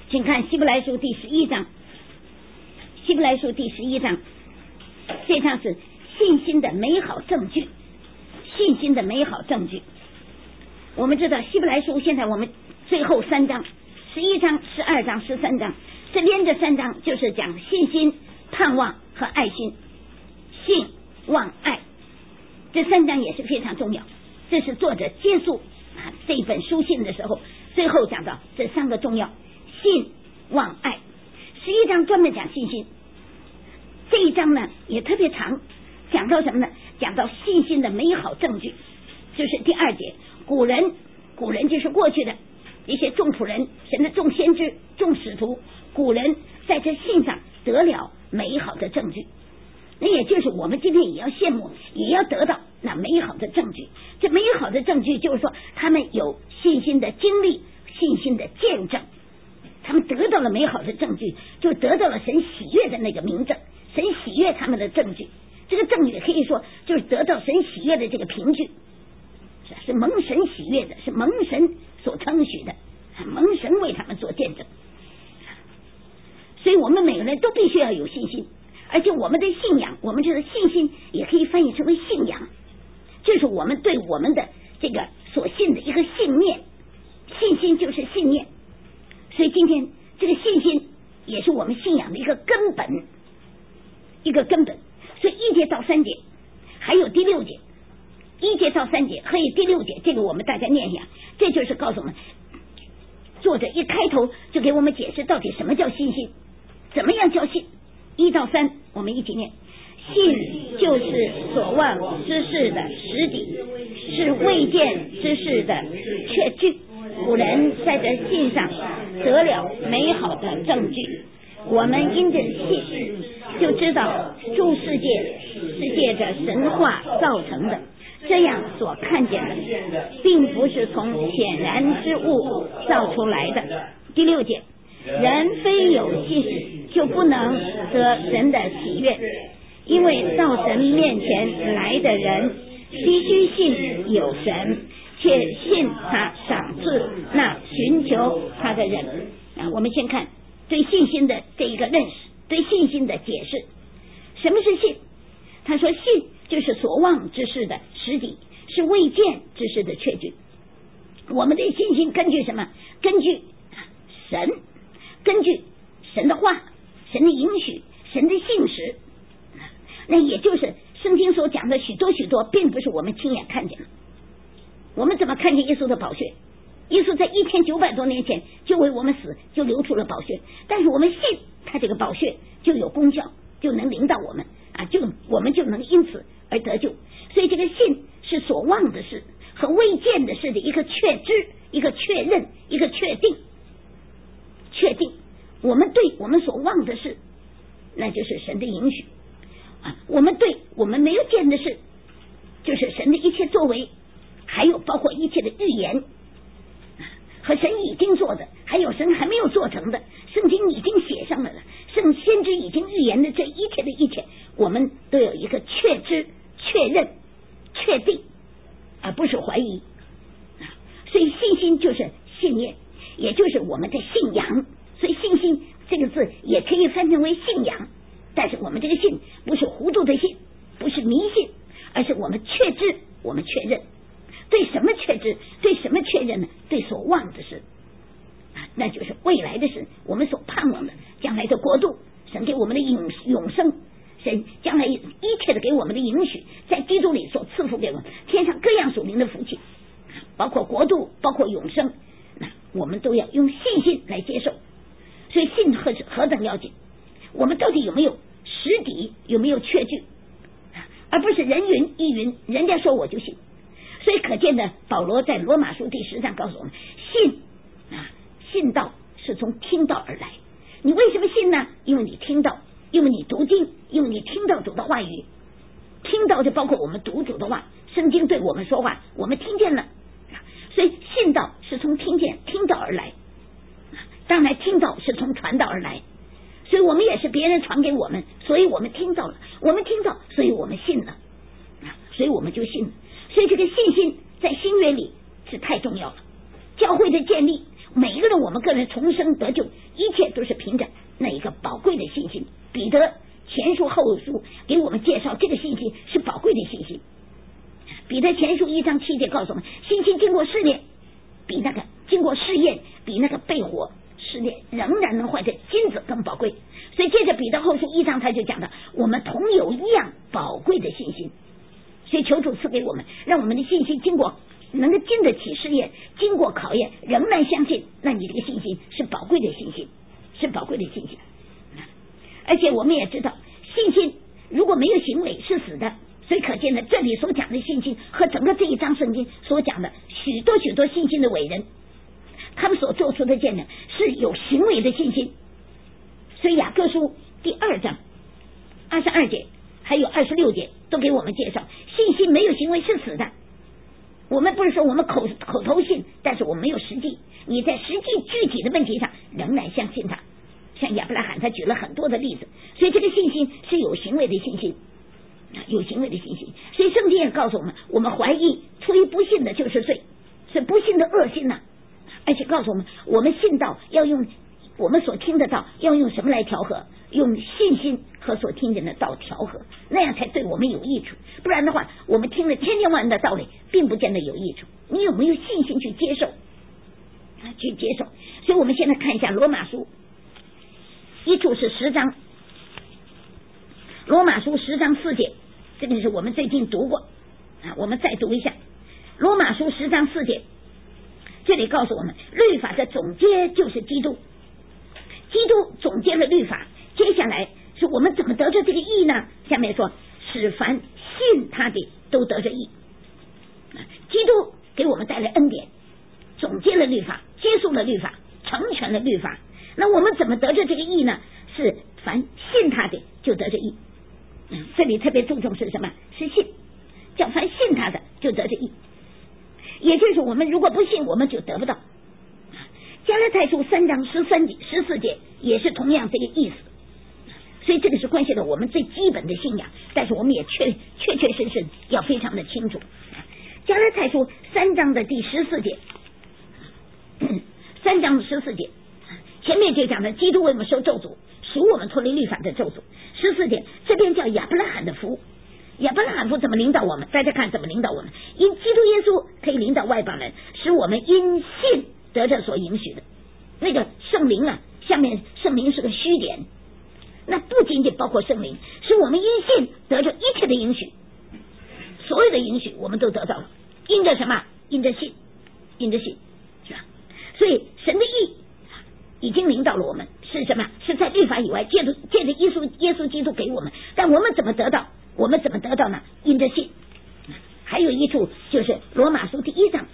请看希伯来书第11章，希伯来书第11章，这章是信心的美好证据，信心的美好证据。我们知道希伯来书现在我们最后3章11章12章13章，这连着3章就是讲信心、盼望和爱心，信望爱，这3章也是非常重要。这是作者结束这一本书信的时候，最后讲到这3个重要，信望爱。11章专门讲信心，这一章呢也特别长，讲到什么呢？讲到信心的美好证据，就是第2节，古人就是过去的一些众仆人，神的众先知、众使徒，古人在这信上得了美好的证据。那也就是我们今天也要羡慕，也要得到那美好的证据。这美好的证据就是说他们有信心的经历，信心的见证，他们得到了美好的证据，就得到了神喜悦的那个明证，神喜悦他们的证据。这个证据可以说就是得到神喜悦的这个凭据，是蒙神喜悦的，是蒙神所称许的，蒙神为他们做见证。所以我们每个人都必须要有信心，而且我们的信仰，我们这个信心也可以翻译成为信仰，就是我们对我们的这个所信的一个信念，信心就是信念。所以今天这个信心也是我们信仰的一个根本，一个根本。所以1节到3节还有第6节，1节到3节还有第6节，这个我们大家念一下，这就是告诉我们，作者一开头就给我们解释到底什么叫信心，怎么样叫信。1到3我们一起念，信就是所望之事的实底，是未见之事的确据。古人在这信上得了美好的证据，我们因着信就知道诸世界是借着神话造成的，这样所看见的并不是从显然之物造出来的。第6节，人非有信就不能得神的喜悦，因为到神面前来的人必须信有神，且信他赏赐那寻求他的人。我们先看对信心的这一个认识，对信心的解释。什么是信？他说信就是所望之事的实底，是未见之事的确据。我们的信心根据什么？根据神，根据神的话，神的应许，神的信实。那也就是圣经所讲的许多许多，并不是我们亲眼看见的。我们怎么看见耶稣的宝血？耶稣在1900多年前就为我们死，就流出了宝血，但是我们信他这个宝血就有功效，就能领导我们我们就能因此而得救。所以这个信是所望的事和未见的事的一个确知，一个确认，一个确定。我们对我们所望的事，那就是神的应许我们对我们没有见的事，就是神的一切作为，还有包括一切的预言和神已经做的，还有神还没有做成的，圣经已经写上了的，圣先知已经预言的，这一切的一切，我们都有一个确知、确认、确定，而不是怀疑。所以信心就是信念，也就是我们的信仰。所以信心这个字也可以翻成为信仰，但是我们这个信不是糊涂的信，不是迷信，而是我们确知，我们确认。对什么确知？对什么确认呢？对所望的事那就是未来的事，我们所盼望的将来的国度，神给我们的永生，神将来一切的给我们的应许，在基督里所赐福给我们天上各样属灵的福气，包括国度，包括永生，那我们都要用信心来接受。所以信何等要紧，我们到底有没有实底，有没有确据，而不是人云亦云，人家说我就信。所以可见的，保罗在罗马书第10章告诉我们，信道是从听道而来。你为什么信呢？因为你听到，因为你读经，因为你听到主的话语。听到就包括我们读主的话，圣经对我们说话，我们听见了。所以信道是从听到而来，当然听到是从传道而来。所以我们也是别人传给我们，所以我们听到了，我们听到，所以我们信了，所以我们就信了。所以这个信心在新约里是太重要了。教会的建立， 每一个人我们个人重生得救，一切都是凭着那一个宝贵的信心。彼得前书后书给我们介绍这个信心是宝贵的信心。彼得前书1章7节告诉我们，信心经过试炼，比那个经过试验，比那个被火试炼仍然能换成金子更宝贵。所以接着彼得后书1章他就讲的，我们同有一样宝贵的信心。所以求主赐给我们，让我们的信心经过能够经得起试验，经过考验，仍然相信，那你这个信心是宝贵的信心，是宝贵的信心。而且我们也知道，信心如果没有行为是死的。所以可见的，这里所讲的信心和整个这一章圣经所讲的许多许多信心的伟人，他们所做出的见证是有行为的信心。所以雅各书第2章22节还有26节都给我们介绍，信心没有行为是死的。我们不是说我们口头信，但是我们没有实际，你在实际具体的问题上仍然相信他。像亚伯拉罕他举了很多的例子，所以这个信心是有行为的信心，有行为的信心。所以圣经也告诉我们，我们怀疑出于不信的就是罪，是不信的恶心呐。而且告诉我们，我们信道要用我们所听的道要用什么来调和？用信心和所听见的道调和，那样才对我们有益处。不然的话，我们听了千千万的道理，并不见得有益处。你有没有信心去接受？去接受。所以我们现在看一下罗马书，一处是10章，罗马书10章4节，这个是我们最近读过我们再读一下罗马书10章4节。这里告诉我们，律法的总结就是基督，基督总结了律法。接下来是我们怎么得着这个义呢？下面说，使凡信他的都得着义。基督给我们带来恩典，总结了律法，结束了律法，成全了律法。那我们怎么得着这个义呢？是凡信他的就得着义。这里特别注重是什么？是信，叫凡信他的就得着义。也就是我们如果不信，我们就得不到。加拉太书3章13节14节也是同样这个意思。所以这个是关系到我们最基本的信仰，但是我们也确实要非常的清楚。加拉太书3章的第14节，3章14节前面就讲的基督为我们受咒诅，赎我们脱离律法的咒诅。14节这边叫亚伯拉罕的福，亚伯拉罕福怎么领导我们？大家看怎么领导我们？因基督耶稣可以领导外邦人，使我们因信得着所允许的。那个圣灵啊，下面圣灵是个虚点，那不仅仅包括圣灵，是我们因信得着一切的允许，所有的允许我们都得到了。因着什么？因着信，因着信，是吧？所以神的义已经领导了我们，是什么？是在律法以外，借着耶稣基督给我们。但我们怎么得到？我们怎么得到呢？因着信。还有一处就是罗马书第1章，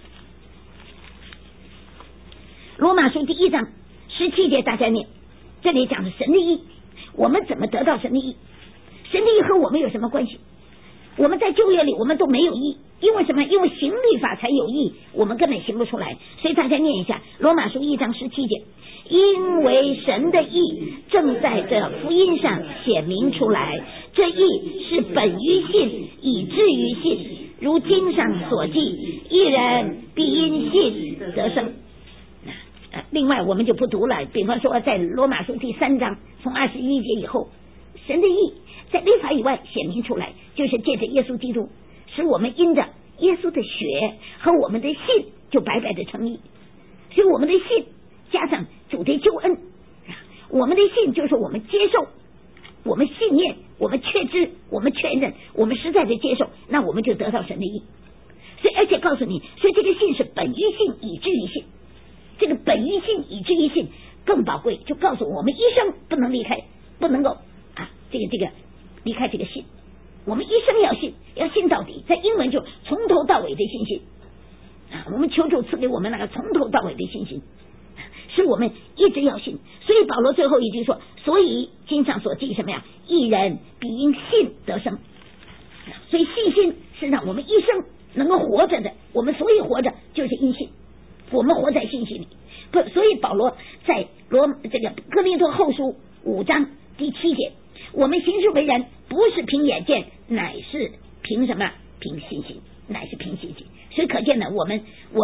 罗马书第1章17节，大家念。这里讲的神的义，我们怎么得到神的义？神的义和我们有什么关系？我们在旧约里我们都没有义，因为什么？因为行律法才有义，我们根本行不出来。所以大家念一下罗马书1章17节，因为神的义正在这福音上显明出来，这义是本于信，以至于信，如经上所记，一人必因信得生。另外我们就不读了，比方说在罗马书第3章从21节以后，神的义在律法以外显明出来，就是借着耶稣基督，使我们因着耶稣的血和我们的信就白白的称义。所以我们的信加上主的救恩，我们的信就是我们接受，我们信念，我们确知，我们确认，我们实在的接受，那我们就得到神的义。所以而且告诉你，所以这个信是本于信，以至于信。这个本于信，以至于信更宝贵，就告诉我们一生不能离开，不能够这个离开这个信。我们一生要信，要信到底。在英文就从头到尾的信心我们求主赐给我们那个从头到尾的信心，是我们一直要信。所以保罗最后一句说，所以经上所记什么呀？一人必因信得生。所以信心是让我们一生能够活着的，我们所以活着就是因信，我们活在信心里。所以保罗在这个哥林多后书5章第7节，我们行事为人不是凭眼见，乃是凭什么？凭信心，乃是凭信心。所以可见呢，我们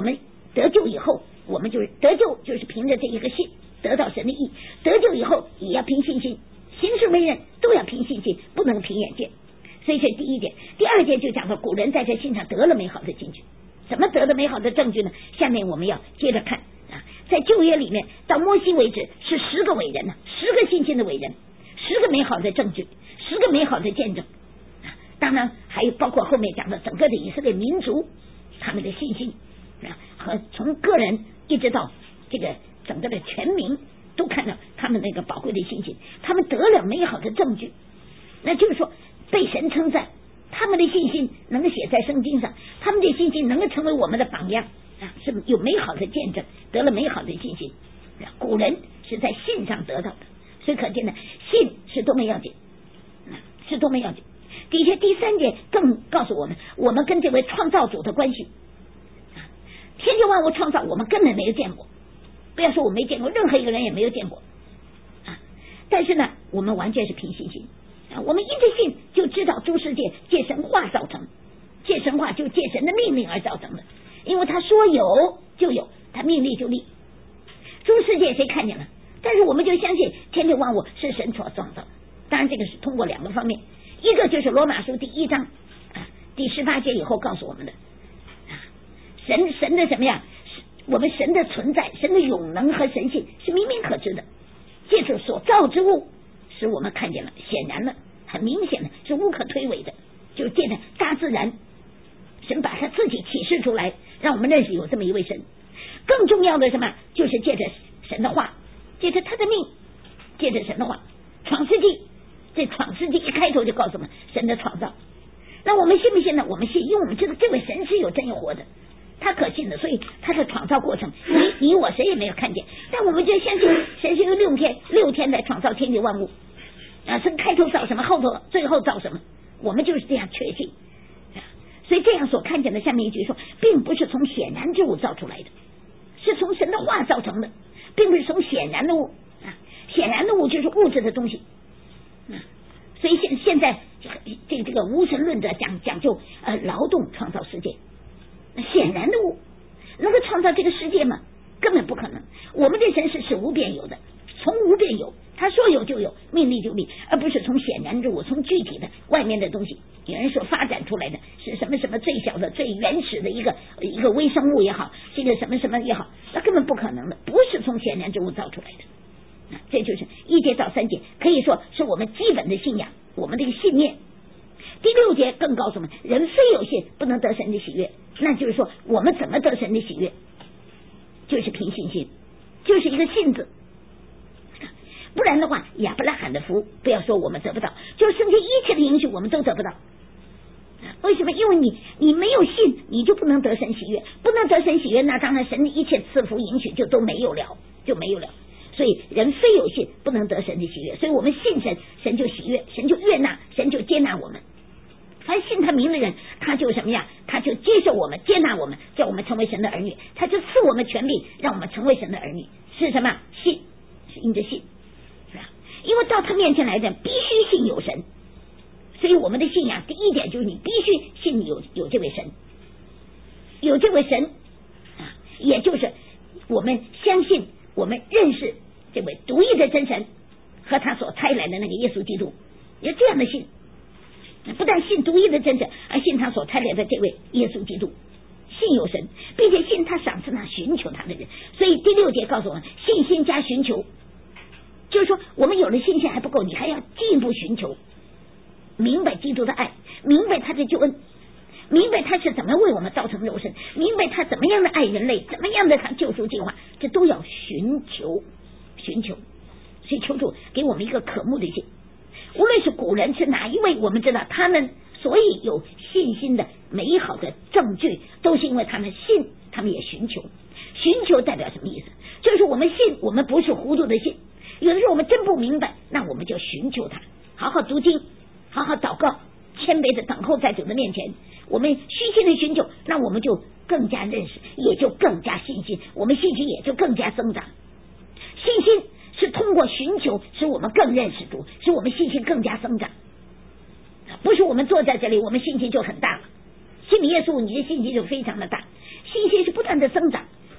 得救以后，我们就是得救，就是凭着这一个信得到神的义。得救以后也要凭信心，行事为人都要凭信心，不能凭眼见。所以这第一点。第二点就讲到古人在这信上得了美好的证据。怎么得的美好的证据呢？下面我们要接着看啊，在旧约里面到摩西为止是10个伟人呢，10个信心的伟人，10个美好的证据，10个美好的见证。当然还有包括后面讲的整个的以色列民族他们的信心和从个人一直到这个整个的全民都看到他们那个宝贵的信心，他们得了美好的证据，那就是说被神称赞，他们的信心能够写在圣经上，他们的信心能够成为我们的榜样是有美好的见证，得了美好的信心。古人是在信上得到的，所以可见呢，信是多么要紧，是多么要紧。的确，第3点更告诉我们，我们跟这位创造主的关系。天地万物创造，我们根本没有见过，不要说我没见过，任何一个人也没有见过但是呢，我们完全是凭信心我们因着信就知道诸世界借神话造成，借神话就借神的命令而造成的，因为他说有就有，他命立就立。诸世界谁看见了？但是我们就相信天地万物是神所创造。当然这个是通过2个方面，一个就是罗马书第1章第18节以后告诉我们的神的什么呀？我们神的存在，神的永能和神性是明明可知的，借助所造之物使我们看见了，显然了，很明显的是无可推诿的，就是借着大自然，神把他自己启示出来，让我们认识有这么一位神。更重要的什么？就是借着神的话，借着他的命，借着神的话。创世纪，这创世纪一开头就告诉我们神的创造。那我们信不信呢？我们信，因为我们知道这位神是有真有活的，他可信的，所以他的创造过程你我谁也没有看见，但我们就相信神是用6天在创造天地万物是开头造什么，后头最后造什么，我们就是这样确信。所以这样所看见的下面一句说，并不是从显然之物造出来的，是从神的话造成的，并不是从显然的物显然的物就是物质的东西所以现在这个无神论者讲究劳动创造世界，显然的物能够创造这个世界吗？根本不可能。我们的神是使无变有的，从无变有，他说有就有，命立就立，而不是从显然之物，从具体的外面的东西。有人说发展出来的是什么什么最小的最原始的一个微生物也好，这个什么什么也好，那根本不可能的，不是从显然之物造出来的。这就是1节到3节，可以说是我们基本的信仰，我们这个信念。第6节更告诉我们，人非有信不能得神的喜悦。那就是说我们怎么得神的喜悦，就是凭信心，就是一个信字。不然的话，亚伯拉罕的福不要说我们得不到，就是圣经一切的应许我们都得不到。为什么？因为你没有信，你就不能得神喜悦，不能得神喜悦，那当然神的一切赐福应许就都没有了，就没有了。所以人非有信不能得神的喜悦，所以我们信神，神就喜悦，神就悦纳，神就接纳我们。凡信他名的人，他就什么呀？他就接受我们，接纳我们，叫我们成为神的儿女，他就赐我们权柄，让我们成为神的儿女。是什么？信，是因着信，是吧？因为到他面前来的必须信有神，所以我们的信仰第一点就是你必须信有这位神，有这位神也就是我们相信，我们认识这位独一的真神和他所差来的那个耶稣基督，有这样的信，不但信独一的真神，而信他所差来的这位耶稣基督，信有神，并且信他赏赐那寻求他的人。所以第6节告诉我们，信心加寻求，就是说我们有了信心还不够，你还要进一步寻求，明白基督的爱，明白他的救恩，明白他是怎么为我们造成肉身，明白他怎么样的爱人类，怎么样的他救赎计划，这都要寻求。所以求主给我们一个渴慕的心。无论是古人是哪一位，我们知道他们所以有信心的美好的证据，都是因为他们信，他们也寻求。寻求代表什么意思？就是我们信，我们不是糊涂的信，有的时候我们真不明白，那我们就寻求他，好好读经，好好祷告，谦卑的等候在主的面前，我们虚心的寻求，那我们就更加认识，也就更加信心，我们信心也就更加增长。信心是通过寻求使我们更认识主，使我们信心更加增长，不是我们坐在这里我们信心就很大了，信耶稣你的信心就非常的大，信心是不断的增长，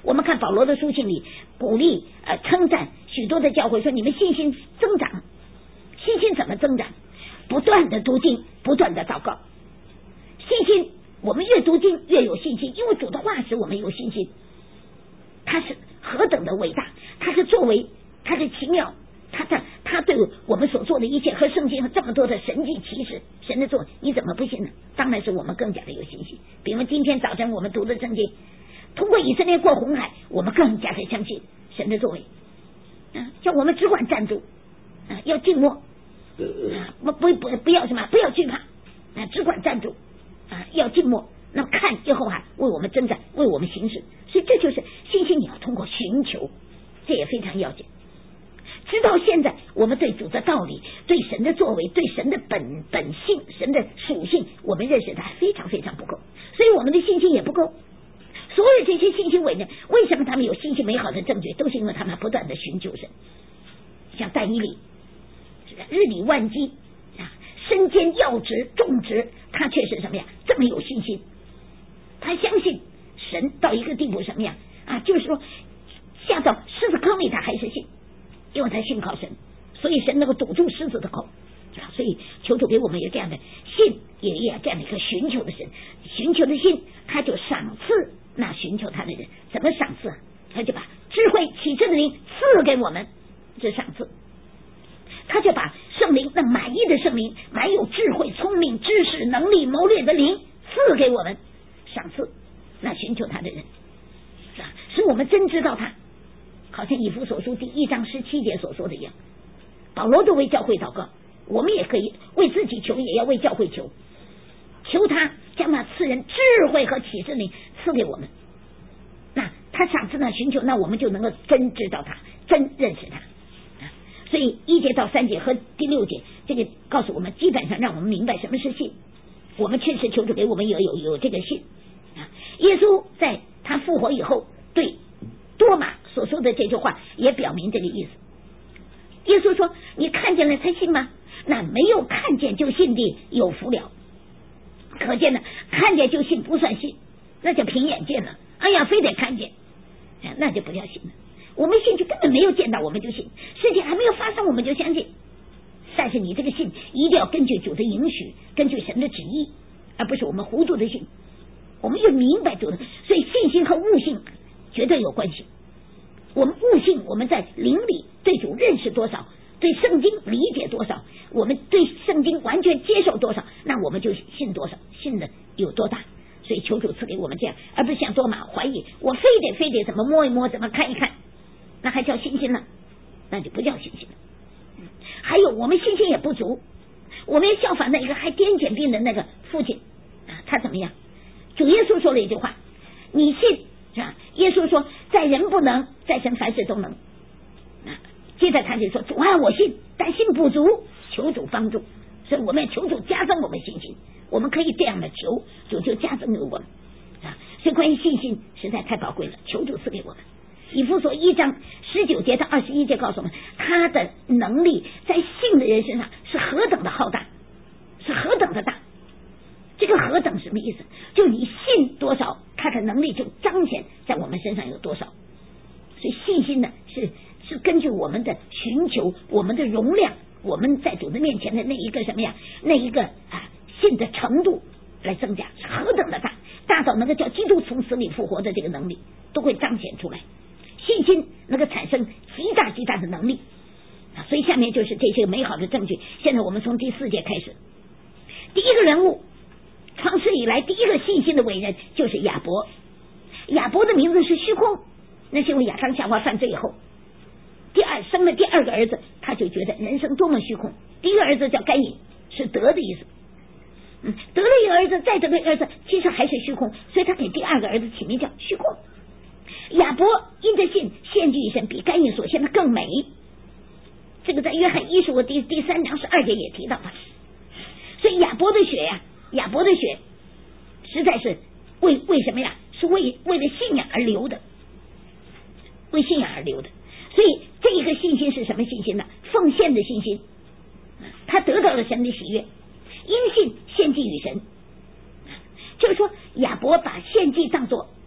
我们看保罗的书信里鼓励称赞许多的教会，说你们信心增长。信心怎么增长？不断的读经，不断的祷告。信心我们越读经越有信心，因为主的话使我们有信心。他是何等的伟大，他是作为，他是奇妙，他对我们所做的一切和圣经这么多的神迹奇事，神的作，你怎么不信呢？当然是我们更加的有信心。比如今天早晨我们读的圣经，通过以色列过红海，我们更加的相信神的作为。叫我们只管站住，要静默，不要什么，不要惧怕，只管站住，要静默。那么看耶和华为我们征战，为我们行事。所以这就是信心，你要通过寻求，这也非常要紧。直到现在，我们对主的道理、对神的作为、对神的本性、神的属性，我们认识的还非常非常不够，所以我们的信心也不够。所有这些信心伟人，为什么他们有信心美好的证据？都是因为他们不断的寻求神。像但以理，日理万机，身兼要职、重职，他却是什么呀？这么有信心，他相信神到一个地步什么样就是说下到狮子坑里他还是信，因为他信靠神，所以神能够堵住狮子的口所以求主给我们有这样的信，也有这样的一个寻求的神，寻求的信，他就赏赐那寻求他的人。怎么赏赐他就把智慧启示的灵赐给我们，这赏赐。他就把圣灵，那满意的圣灵，满有智慧、聪明、知识、能力、谋略的灵赐给我们，赏赐那寻求他的人，使我们真知道他。好像以弗所书第1章17节所说的一样，保罗都为教会祷告，我们也可以为自己求，也要为教会求，求他将那赐人智慧和启示灵赐给我们。那他赏赐那寻求，那我们就能够真知道他，真认识他。所以1节到3节和第6节，这个告诉我们，基本上让我们明白什么是信。我们确实求主给我们有这个信。耶稣在他复活以后对多马所说的这句话也表明这个意思。耶稣说：“你看见了才信吗？那没有看见就信的有福了。”可见呢，看见就信不算信，那就凭眼见了。哎呀，非得看见，那就不叫信了。我们信就根本没有见到，我们就信，事情还没有发生我们就相信。但是你这个信一定要根据主的允许，根据神的旨意，而不是我们糊涂的信。我们要明白主的，所以信心和悟性绝对有关系。我们悟性，我们在灵里对主认识多少，对圣经理解多少，我们对圣经完全接受多少，那我们就信多少，信的有多大。所以求主赐给我们这样，而不是像多马怀疑，我非得怎么摸一摸，怎么看一看，那还叫信心呢？那就不叫信心了。还有我们信心也不足，我们效法那个还癫痫病的那个父亲他怎么样？主耶稣说了一句话，你信是吧？耶稣说在人不能，在神凡事都能。接着他就说，主啊，我信，但信不足，求主帮助。所以我们要求主加增我们信心，我们可以这样的求，主就加增给我们所以关于信心实在太宝贵了，求主赐给我们。以弗所1章19节到21节告诉我们，他的能力在信的人身上是何等的浩大，是何等的大。这个何等什么意思？就你信多少，他的能力就彰显在我们身上有多少。所以信心呢，是根据我们的寻求，我们的容量，我们在主的面前的那一个什么呀，那一个信的程度来增加，是何等的大，大到能够叫基督从死里复活的这个能力都会彰显出来。信心能够产生极大极大的能力所以下面就是这些美好的证据。现在我们从第4节开始，第一个人物，创世以来第一个信心的伟人就是亚伯。亚伯的名字是虚空，那是因为亚当夏娃犯罪以后，生了第二个儿子，他就觉得人生多么虚空。第一个儿子叫该隐，是得的意思，得了一个儿子，再得了一个儿子，其实还是虚空，所以他给第二个儿子起名叫虚空。亚伯因着信献祭于神，比该隐所献的更美。这个在约翰1书第3章12节也提到了。所以亚伯的血实在是为什么呀？是为了信仰而流的，为信仰而流的。所以这一个信心是什么信心呢？奉献的信心。他得到了神的喜悦，因信献祭于神。就是说亚伯把献祭当作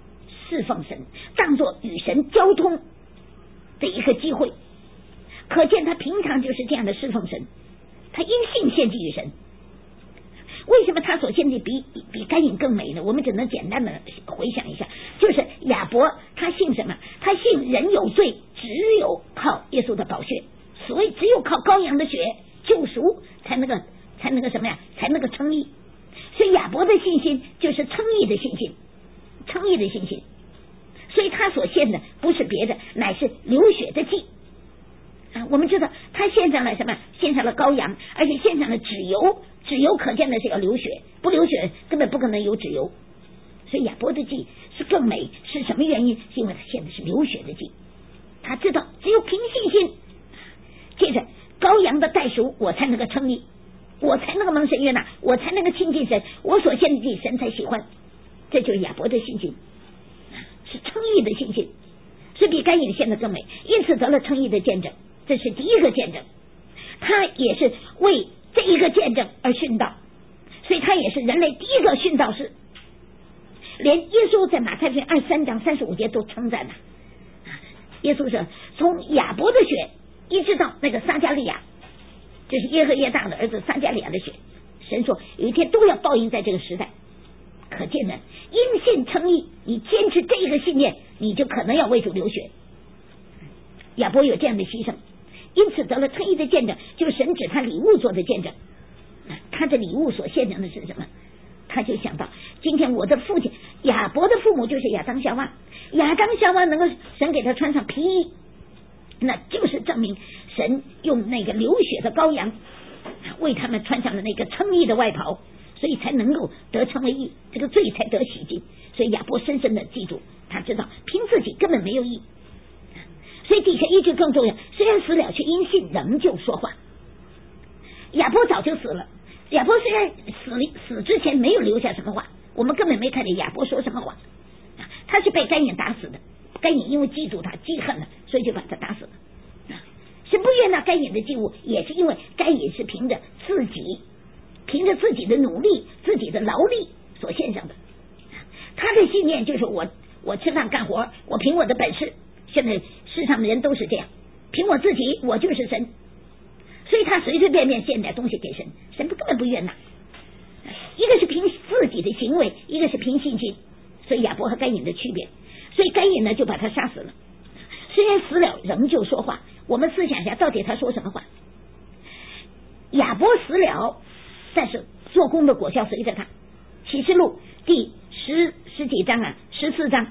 侍奉神，当作与神交通的一个机会。可见他平常就是这样的侍奉神，他因信献祭于神。为什么他所献祭比该隐更美呢？我们只能简单的回想一下，就是亚伯他信什么？他信人有罪，只有靠耶稣的宝血，所以只有靠羔羊的血救赎才能够什么呀？才能够称义。所以亚伯的信心就是称义的信心，称义的信心。所以他所献的不是别的，乃是流血的祭。我们知道他献上了什么？献上了羔羊，而且献上了脂油。脂油可见的是要流血，不流血根本不可能有脂油。所以亚伯的祭是更美，是什么原因？是因为他献的是流血的祭。他知道只有凭信心，接着羔羊的代赎，我才能够称义，我才能够蒙神悦纳，我才能够亲近神，我所献的祭神才喜欢。这就是亚伯的信心，是称义的信心，是比该隐献的更美，因此得了称义的见证。这是第一个见证，他也是为这一个见证而殉道，所以他也是人类第一个殉道士。连耶稣在马太福音23章35节都称赞他。耶稣说，从亚伯的血一直到那个撒加利亚，这是耶和耶大的儿子撒加利亚的血，神说有一天都要报应在这个时代。可见呢，因信称义，你坚持这一个信念，你就可能要为主流血。亚伯有这样的牺牲，因此得了称义的见证，就是神指他礼物做的见证。他的礼物所献上的是什么？他就想到今天我的父亲亚伯的父母就是亚当夏娃，亚当夏娃能够神给他穿上皮衣，那就是证明神用那个流血的羔羊为他们穿上了那个称义的外袍，所以才能够得称为义，这个罪才得洗净。所以亚伯深深的记住，他知道凭自己根本没有义。所以底下一句更重要，虽然死了，却因信仍旧说话。亚伯早就死了，亚伯虽然死之前没有留下什么话，我们根本没看见亚伯说什么话。他是被该隐打死的，该隐因为嫉妒他记恨了，所以就把他打死了。神不悦纳该隐的祭物，也是因为该隐是凭着自己的努力，自己的劳力所献上的。他的信念就是我吃饭干活，我凭我的本事。现在世上的人都是这样，凭我自己我就是神，所以他随随便便献点东西给神，神根本不悦纳。一个是凭自己的行为，一个是凭信心。所以亚伯和该隐的区别，所以该隐呢就把他杀死了。虽然死了仍旧说话，我们思想一下到底他说什么话。亚伯死了，但是做工的果效随着他。启示录第十几章14章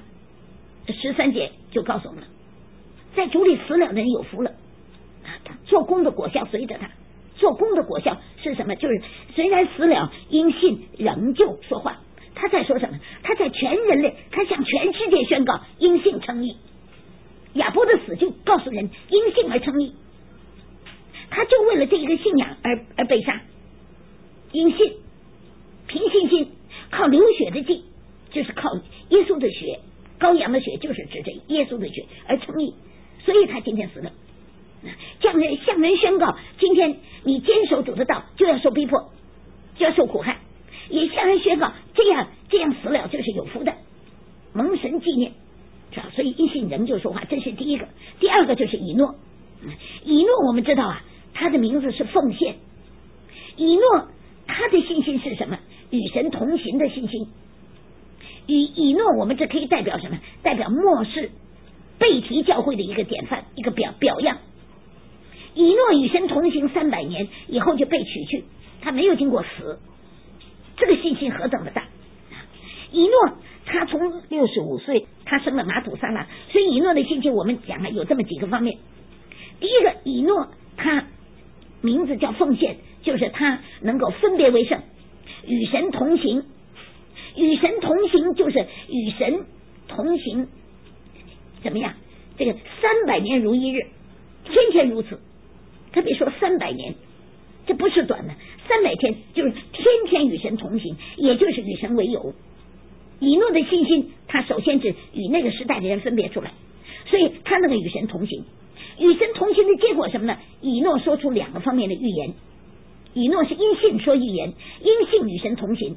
13节就告诉我们了，在主里死了的人有福了。他做工的果效随着他。做工的果效是什么？就是虽然死了，因信仍旧说话。他在说什么？他在全人类，他向全世界宣告因信称义。亚伯的死就告诉人因信而称义，他就为了这一个信仰而被杀。因信，凭信心，靠流血的祭，就是靠耶稣的血，羔羊的血就是指着耶稣的血而称义，所以他今天死了。这样人向人宣告，今天你坚守主的道，就要受逼迫，就要受苦害，也向人宣告这样死了就是有福的，蒙神纪念。所以因信仍旧说话，这是第一个。第二个就是以诺。以诺我们知道他的名字是奉献。以诺他的信心是什么？与神同行的信心。以诺我们这可以代表什么？代表末世被提教会的一个典范，一个表样。以诺与神同行300年以后就被取去，他没有经过死，这个信心何等的大。以诺他从65岁他生了马土撒拉，所以以诺的信心我们讲有这么几个方面。第一个，以诺他名字叫奉献，就是他能够分别为圣，与神同行。与神同行就是与神同行怎么样？这个300年如一日，天天如此。特别说300年，这不是短的，300天就是天天与神同行，也就是与神为友。以诺的信心，他首先是与那个时代的人分别出来，所以他那个与神同行。与神同行的结果什么呢？以诺说出2个方面的预言。以诺是因信说预言，因信与神同行。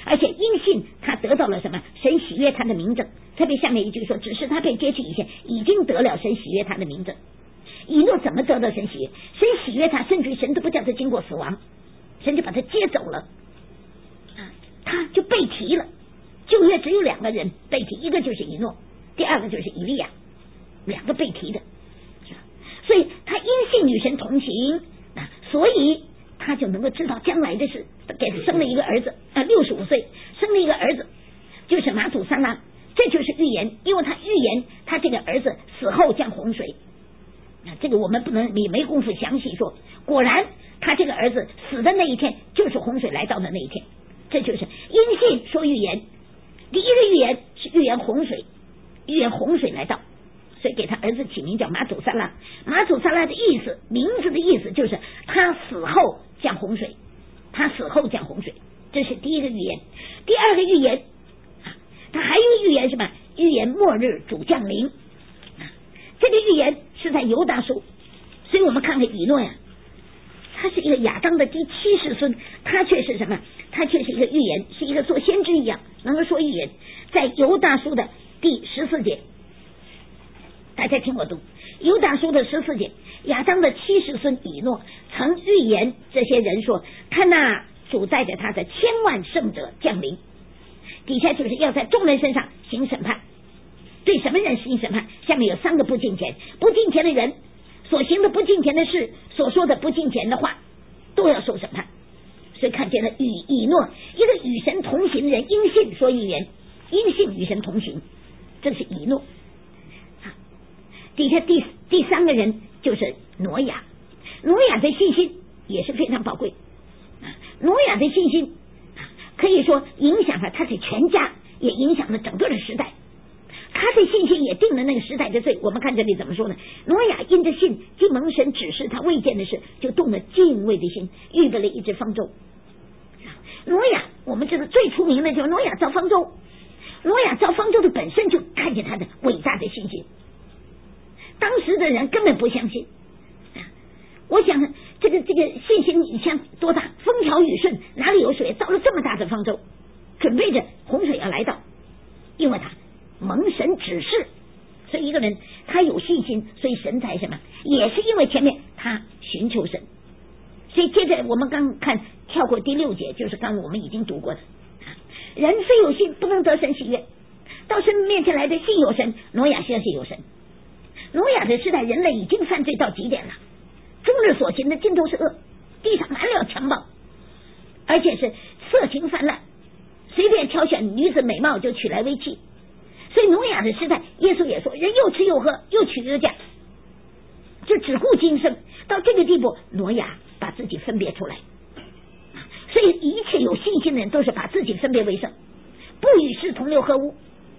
而且因信他得到了什么？神喜悦他的名证。特别下面一句说，只是他被接去以前已经得了神喜悦他的名证。以诺怎么得到神喜悦？神喜悦他，甚至于神都不叫他经过死亡，神就把他接走了，他就被提了。旧约只有2个人被提，一个就是以诺，第2个就是以利亚，2个被提的。所以他因信与神同行，所以他就能够知道将来的事，给他生了一个儿子，65岁生了一个儿子，就是马土撒拉。这就是预言，因为他预言他这个儿子死后降洪水。这个我们不能也没工夫详细说，果然他这个儿子死的那一天就是洪水来到的那一天。这就是因信说预言。第一个预言是预言洪水，预言洪水来到，所以给他儿子起名叫马土撒拉。马土撒拉的意思，名字的意思就是他死后降洪水，他死后降洪水，这是第一个预言。第2个预言，他还有预言什么？预言末日主降临。这个预言是在犹大书，所以我们看看以诺呀，他是一个亚当的第70孙，他却是什么？他却是一个预言，是一个做先知一样，能够说预言。在犹大书的第14节，大家听我读，犹大书的14节，亚当的70孙以诺曾预言这些人说，看那主带着他的千万圣者降临，底下就是要在众人身上行审判。对什么人行审判？下面有3个不敬虔，不敬虔的人所行的不敬虔的事，所说的不敬虔的话，都要受审判。所以看见了以诺，一个与神同行的人，因信说预言，因信与神同行，这是以诺。底下第3个人就是挪亚，挪亚的信心也是非常宝贵。挪亚的信心可以说影响了他的全家，也影响了整个的时代。他的信心也定了那个时代的罪。我们看这里怎么说呢？挪亚因着信，既蒙神指示他未见的事，就动了敬畏的心，预备了一只方舟。挪亚我们知道最出名的就是挪亚造方舟，挪亚造方舟的本身就看见他的伟大的信心。当时的人根本不相信，我想这个信心你像多大？风调雨顺，哪里有水？造了这么大的方舟，准备着洪水要来到，因为他蒙神指示。所以一个人他有信心，所以神才什么？也是因为前面他寻求神。所以接着我们刚看跳过第6节，就是刚我们已经读过的，人非有信不能得神喜悦。到神面前来的信有神，挪亚相信有神。挪亚的时代，人类已经犯罪到极点了，终日所行的尽都是恶，地上满了强暴，而且是色情泛滥，随便挑选女子美貌就娶来为妻。所以挪亚的时代，耶稣也说，人又吃又喝，又娶又嫁，就只顾今生。到这个地步，挪亚把自己分别出来。所以一切有信心的人都是把自己分别为圣，不与世同流合污。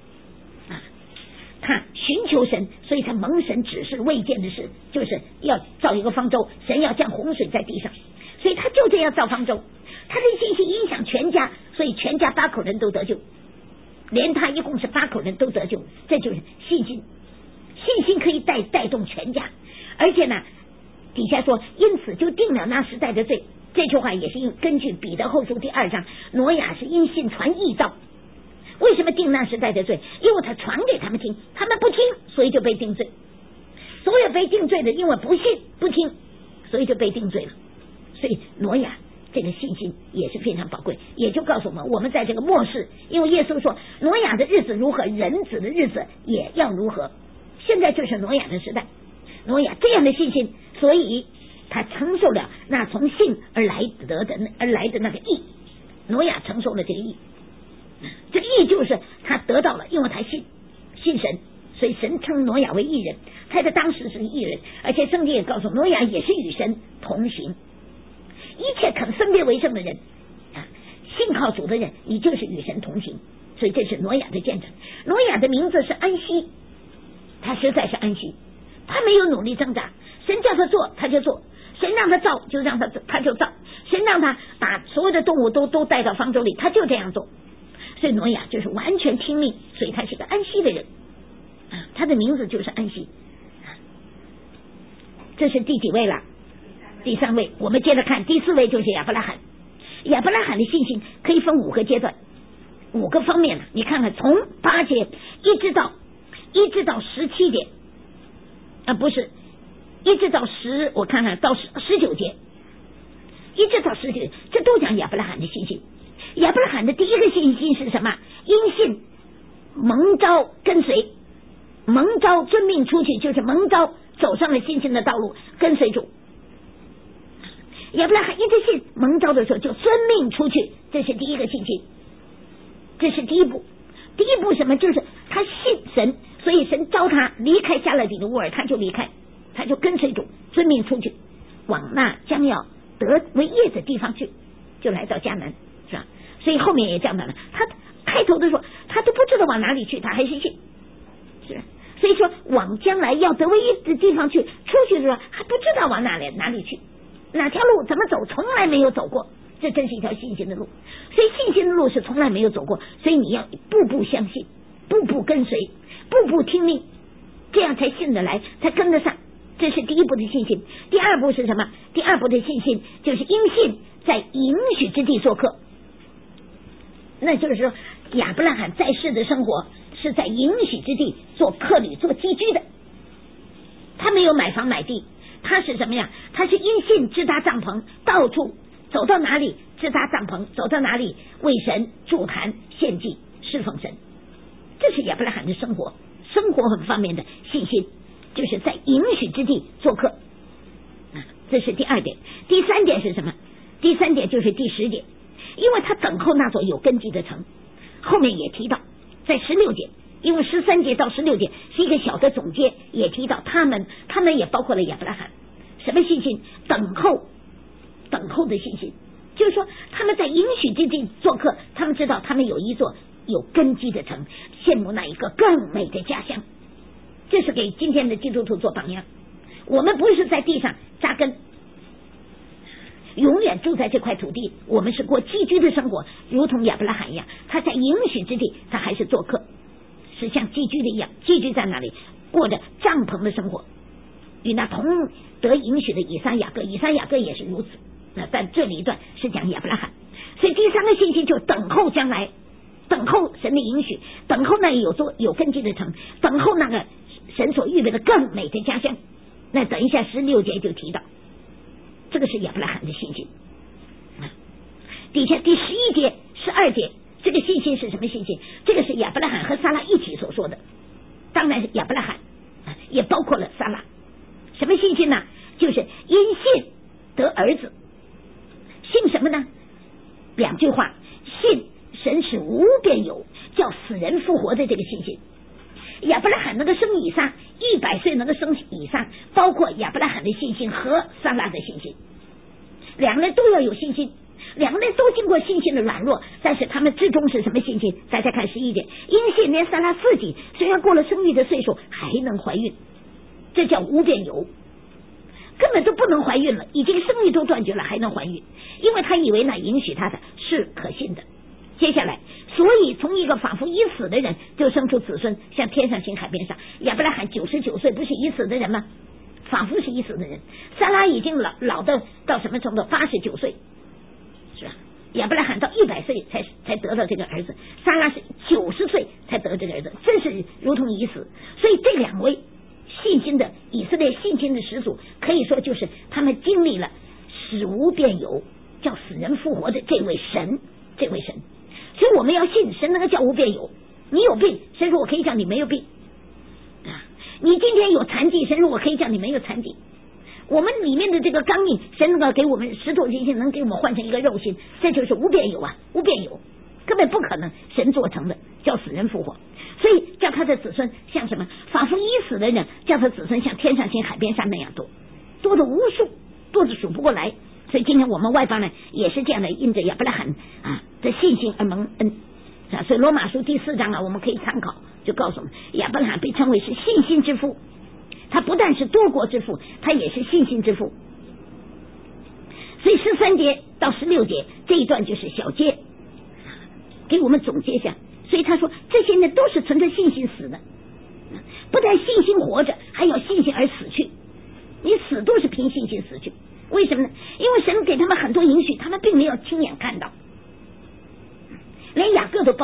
他寻求神，所以他蒙神指示未见的事，就是要造一个方舟，神要降洪水在地上，所以他就这样造方舟。他的信心影响全家，所以全家8口人都得救，连他一共是8口人都得救。这就是信心，信心可以带动全家。而且呢，底下说因此就定了那时代的罪。这句话也是根据彼得后书第2章，挪亚是因信传异道。为什么定那时代的罪？因为他传给他们听，他们不听，所以就被定罪。所有被定罪的，因为不信不听，所以就被定罪了。所以挪亚这个信心也是非常宝贵，也就告诉我们，我们在这个末世，因为耶稣说挪亚的日子如何，人子的日子也要如何。现在就是挪亚的时代，挪亚这样的信心，所以他承受了那从信而来的那个义。挪亚承受了这个义，这义就是他得到了，因为他信神，所以神称挪亚为义人。他在当时是义人，而且圣经也告诉挪亚也是与神同行。一切肯分别为圣的人，信靠主的人，你就是与神同行。所以这是挪亚的见证。挪亚的名字是安息，他实在是安息，他没有努力挣扎，神叫他做他就做，神让他造就让他就造，神让他把所有的动物都带到方舟里，他就这样做。所以挪亚就是完全听命，所以他是个安息的人，他的名字就是安息。这是第几位了？第3位。我们接着看第4位，就是亚伯拉罕。亚伯拉罕的信心可以分5个阶段。 5个方面呢，你看看从8节一直到17节不是一直到我看看到19节，一直到19节，这都讲亚伯拉罕的信心。亚伯拉罕的第一个信心是什么？因信蒙召跟随，蒙召遵命出去，就是蒙召走上了信心的道路，跟随主。亚伯拉罕一直信，蒙召的时候就遵命出去，这是第一个信心，这是第一步。第一步什么？就是他信神，所以神召他离开加勒底的乌尔，他就离开，他就跟随主，遵命出去，往那将要得为业的地方去，就来到迦南，是吧？所以后面也讲到了，他开头的时候他都不知道往哪里去，他还是信，是吧？所以说往将来要得为业的地方去，出去的时候还不知道往哪里去，哪条路怎么走，从来没有走过，这真是一条信心的路。所以信心的路是从来没有走过，所以你要步步相信，步步跟随，步步听命，这样才信得来，才跟得上。这是第一步的信心。第二步是什么？第二步的信心就是因信在应许之地做客。那就是说亚伯拉罕在世的生活是在应许之地做客旅，做寄居的，他没有买房买地，他是什么呀？他是因信支搭帐篷，到处走到哪里支搭帐篷，走到哪里为神筑坛献祭侍奉神。这是亚伯拉罕的生活很方面的信心，就是在应许之地做客这是第二点。第三点是什么？第三点就是第10节，因为他等候那座有根基的城。后面也提到在16节，因为13节到16节是一个小的总结，也提到他们也包括了亚伯拉罕。什么信心？等候的信心，就是说他们在应许之地做客，他们知道他们有一座有根基的城，羡慕那一个更美的家乡。这是给今天的基督徒做榜样。我们不是在地上扎根，永远住在这块土地，我们是过寄居的生活，如同亚伯拉罕一样，他在应许之地，他还是做客，是像寄居的一样，寄居在那里，过着帐篷的生活，与那同得应许的以撒雅各也是如此。但这里一段是讲亚伯拉罕。所以第三个信息就等候将来，等候神的应许，等候那有根基的城，等候那个神所预备的更美的家乡。那等一下16节就提到，这个是亚伯拉罕的信心。底下第11节12节，这个信心是什么信心？这个是亚伯拉罕和撒拉一起所说的，当然亚伯拉罕也包括了撒拉。什么信心呢？就是因信得儿子。信什么呢？2句话，信神使无变有，叫死人复活的这个信心。亚伯拉罕能够生以撒，100岁能够生以撒，包括亚伯拉罕的信心和撒拉的信心，两个人都要有信心，两个人都经过信心的软弱，但是他们最终是什么信心？大家看11节，因信连撒拉自己虽然过了生育的岁数还能怀孕，这叫无变有，根本都不能怀孕了，已经生育都断绝了还能怀孕，因为他以为那允许他的是可信的。接下来，所以从一个仿佛已死的人就生出子孙，像天上行海边上。亚伯拉罕99岁不是已死的人吗？仿佛是已死的人。撒拉已经老到什么程度？89岁，是吧？亚伯拉罕到100岁才得到这个儿子，撒拉是90岁才得这个儿子，真是如同已死。所以这2位信心的以色列信心的始祖，可以说就是他们经历了使无变有，叫死人复活的这位神。所以我们要信神能够叫无变有。你有病，神说我可以叫你没有病你今天有残疾，神说我可以叫你没有残疾。我们里面的这个刚硬，神能够给我们石头心性，能给我们换成一个肉心，这就是无变有无变有，根本不可能神做成的，叫死人复活。所以叫他的子孙像什么？仿佛已死的人，叫他子孙像天上星海边上那样多的无数，多的数不过来。所以今天我们外邦人也是这样的，因着亚伯拉罕的信心而蒙恩所以罗马书第4章我们可以参考，就告诉我们亚伯拉罕被称为是信心之父，他不但是多国之父，他也是信心之父。所以13节到16节这一段就是小节，给我们总结一下。所以他说这些人都是存着信心死的，不但信心活着，还要信心而死去。你死都是凭信心死去，为什么呢？因为神给他们很多允许，他们并没有亲眼看到，连雅各都包括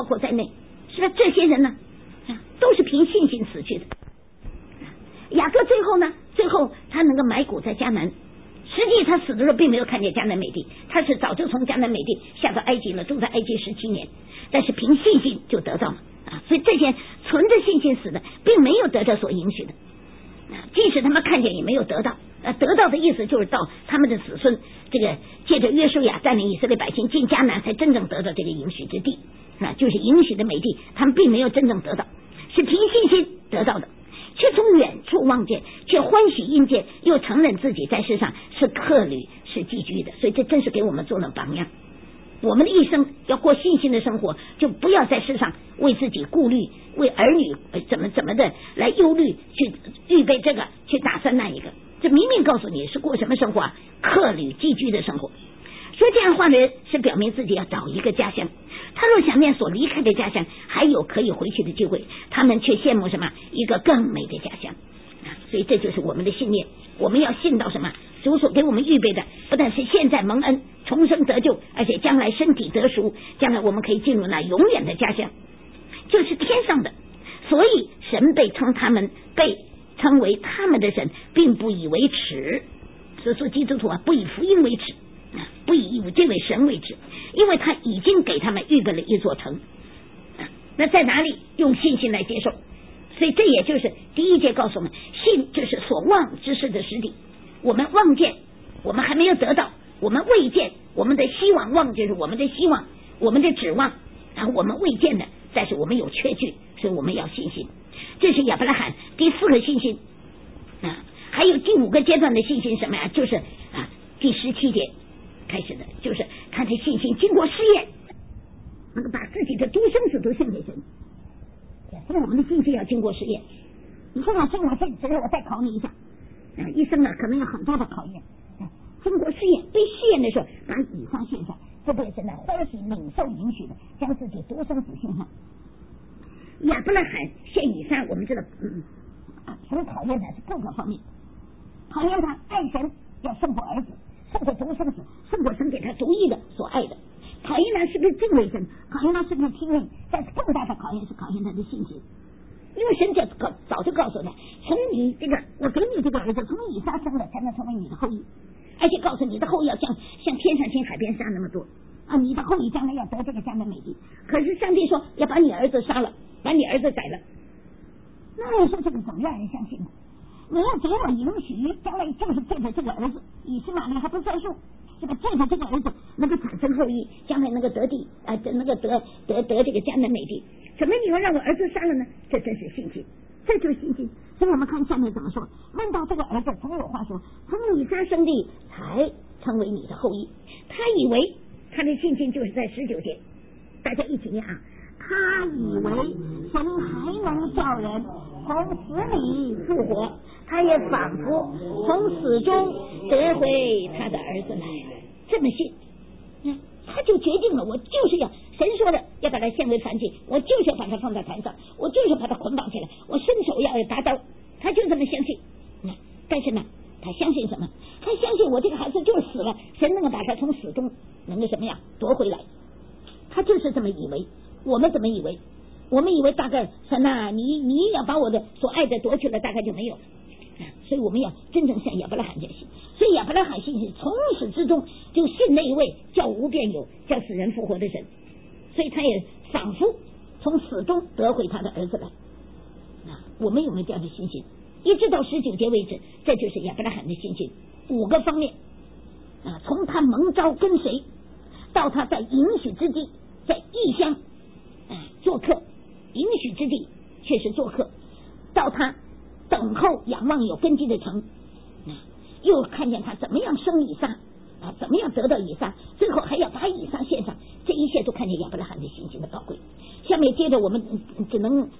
活在内，是吧？这些人呢，都是凭信心死去的。雅各最后他能够埋骨在迦南，实际他死的时候并没有看见迦南美地，他是早就从迦南美地下到埃及了，住在埃及17年，但是凭信心就得到了所以这些存着信心死的，并没有得着所应许的即使他们看见也没有得到得到的意思就是到他们的子孙这个借着约书亚带领以色列百姓进迦南，才真正得到这个应许之地就是应许的美地，他们并没有真正得到，是凭信心得到的，却从远处望见，却欢喜应见，又承认自己在世上是客旅，是寄居的。所以这真是给我们做了榜样。我们的一生要过信心的生活，就不要在世上为自己顾虑，为儿女怎么的来忧虑，去预备这个，去打算那一个。这明明告诉你是过什么生活客旅寄居的生活。说这样话的人是表明自己要找一个家乡，他若想念所离开的家乡还有可以回去的机会，他们却羡慕什么？一个更美的家乡所以这就是我们的信念，我们要信到什么？主所给我们预备的不但是现在蒙恩重生得救，而且将来身体得赎，将来我们可以进入那永远的家乡，就是天上的。所以神被称为他们的神，并不以为耻。所以说基督徒不以福音为耻，不以这位神为耻，因为他已经给他们预备了一座城那在哪里？用信心来接受。所以这也就是第一节告诉我们，信就是所望之事的实底。我们望见，我们还没有得到，我们未见，我们的希望，望就是我们的希望，我们的指望，然后我们未见的，但是我们有确据，所以我们要信心。这是亚伯拉罕第4个信心还有第5个阶段的信心什么呀？就是第17节开始的，就是他的信心经过试验，能够把自己的独生子都献给神。所以我们的信心要经过试验。你说我信我信，只是我再考你一下一生可能有很多的考验经过试验，被试验的时候把以撒献上，这辈子欢喜领受允许的，将自己独生子献上。亚伯拉罕献以撒，我们知道很考验的是各个方面，考验他爱神要胜过儿子，胜过独生子，胜过神给他独一的所爱的，考验他是不是敬畏神，考验他是不是听命，但是更大的考验是考验他的信心。因为神早就告诉他，从你这个我给你这个儿子从以撒生的才能成为你的后裔，而且告诉你的后裔要像天上天海边沙那么多你的后裔将来要得这个迦南美地。可是上帝说要把你儿子杀了，把你儿子宰了，那你说这个怎么让人相信呢？你要给我允许将来就是借着这个儿子以实玛利还不算数，是吧？借着这个儿子能够产生后裔，将来能够得地能够得这个迦南美地，怎么你要让我儿子杀了呢？这真是信心，这就是信心。所以我们看下面怎么说，问到这个儿子总有话说，从以撒生的才成为你的后裔。他以为他的信心就是在19节，大家一起念他以为神还能叫人从死里复活，他也仿佛从死中得回他的儿子来，这么信他就决定了，我就是要神说的要把它献为燔祭，我就是要把它放在坛上，我就是要把它捆绑起来，我伸手要达到，他就这么相信但是呢他相信什么？他相信我这个孩子就是死了，神能够把他从死中能够什么呀夺回来，他就是这么以为。我们怎么以为？我们以为大概神你要把我的所爱的夺去了，大概就没有所以我们要真正像亚伯拉罕这样信。所以亚伯拉罕信是从始至终就信那一位叫无变有叫死人复活的神，所以他也仿佛从死中得回他的儿子来我们有没有这样的信心？一直到19节为止，这就是亚伯拉罕的信心。5个方面从他蒙召跟随，到他在应许之地，在异乡做客，应许之地却是做客，到他等候仰望有根基的城又看见他怎么样生以撒怎么样得到以撒，最后还要把以撒献上，这一切都看见亚伯拉罕的信心的宝贵。下面接着我们只能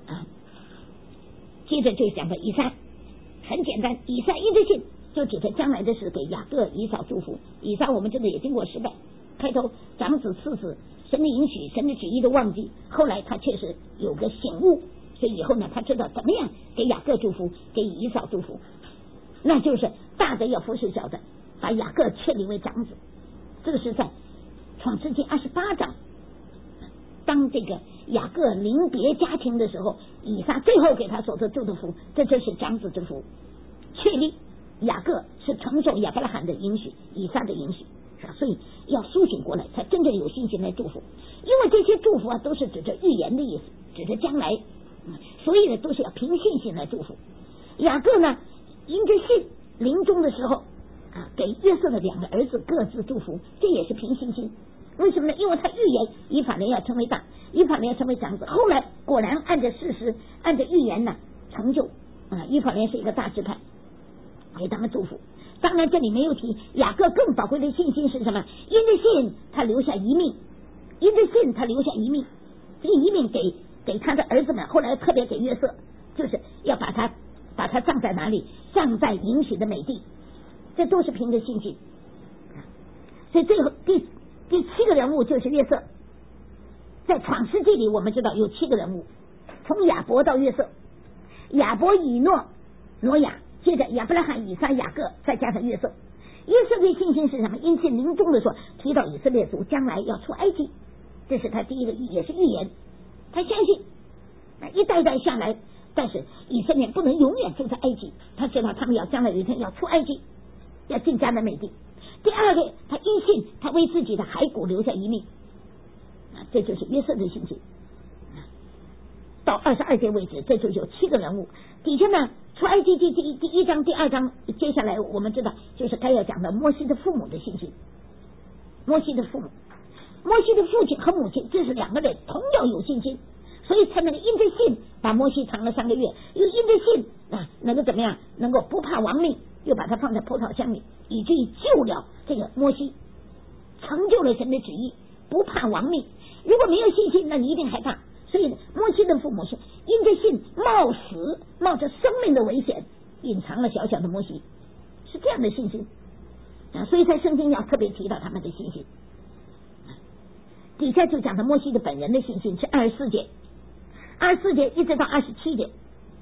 接着就讲到以撒，很简单，以撒一直信，就指着将来的事给雅各以扫祝福。以撒我们真的也经过失败，开头长子次子，神的允许神的旨意都忘记，后来他确实有个醒悟，所以以后呢他知道怎么样给雅各祝福，给以扫祝福，那就是大的要服侍小的，把雅各确立为长子。这个是在创世纪28章当这个雅各临别家庭的时候，以撒最后给他所祝的福，这就是长子之福，确立雅各是承受亚伯拉罕的允许，以撒的允许，所以要苏醒过来，才真正有信心来祝福。因为这些祝福啊，都是指着预言的意思，指着将来，所以呢，都是要凭信心来祝福。雅各呢，因着信临终的时候给约瑟的2个儿子各自祝福，这也是凭信心。为什么呢？因为他预言以法莲要成为大，以法莲要成为长子，后来果然按着事实，按着预言呢成就以法莲是一个大支派，给他们祝福。当然这里没有提雅各更宝贵的信心是什么？因着信他留下遗命，因着信他留下遗命，这个遗命给他的儿子们，后来特别给约瑟，就是要把他葬在哪里？葬在应许的美地，这都是凭着信心。所以最后第7个人物就是约瑟。在创世纪里我们知道有7个人物，从亚伯到约瑟，亚伯、以诺、挪亚，接着亚伯拉罕、以撒、雅各，再加上约瑟。约瑟的信心是什么？因信临终的时候提到以色列族将来要出埃及，这是他第一个也是预言。他相信一代代下来，但是以色列不能永远住在埃及，他知道他们将来有一天要出埃及，要进迦南美地。第二个，他因信他为自己的骸骨留下遗命，这就是约瑟的信心。到22节为止，这就有7个人物。底下呢，出埃及记第1章、第2章，接下来我们知道就是该要讲的摩西的父母的信心。摩西的父母，摩西的父亲和母亲，这是2个人同样有信心，所以才能因着信把摩西藏了3个月，又因着信能够怎么样，能够不怕亡命，又把他放在葡萄箱里，以至于救了这个摩西，成就了神的旨意，不怕亡命。如果没有信心，那你一定害怕。所以摩西的父母是因着信冒着生命的危险隐藏了小小的摩西，是这样的信心所以在圣经要特别提到他们的信心。底下就讲的摩西的本人的信心是24节一直到27节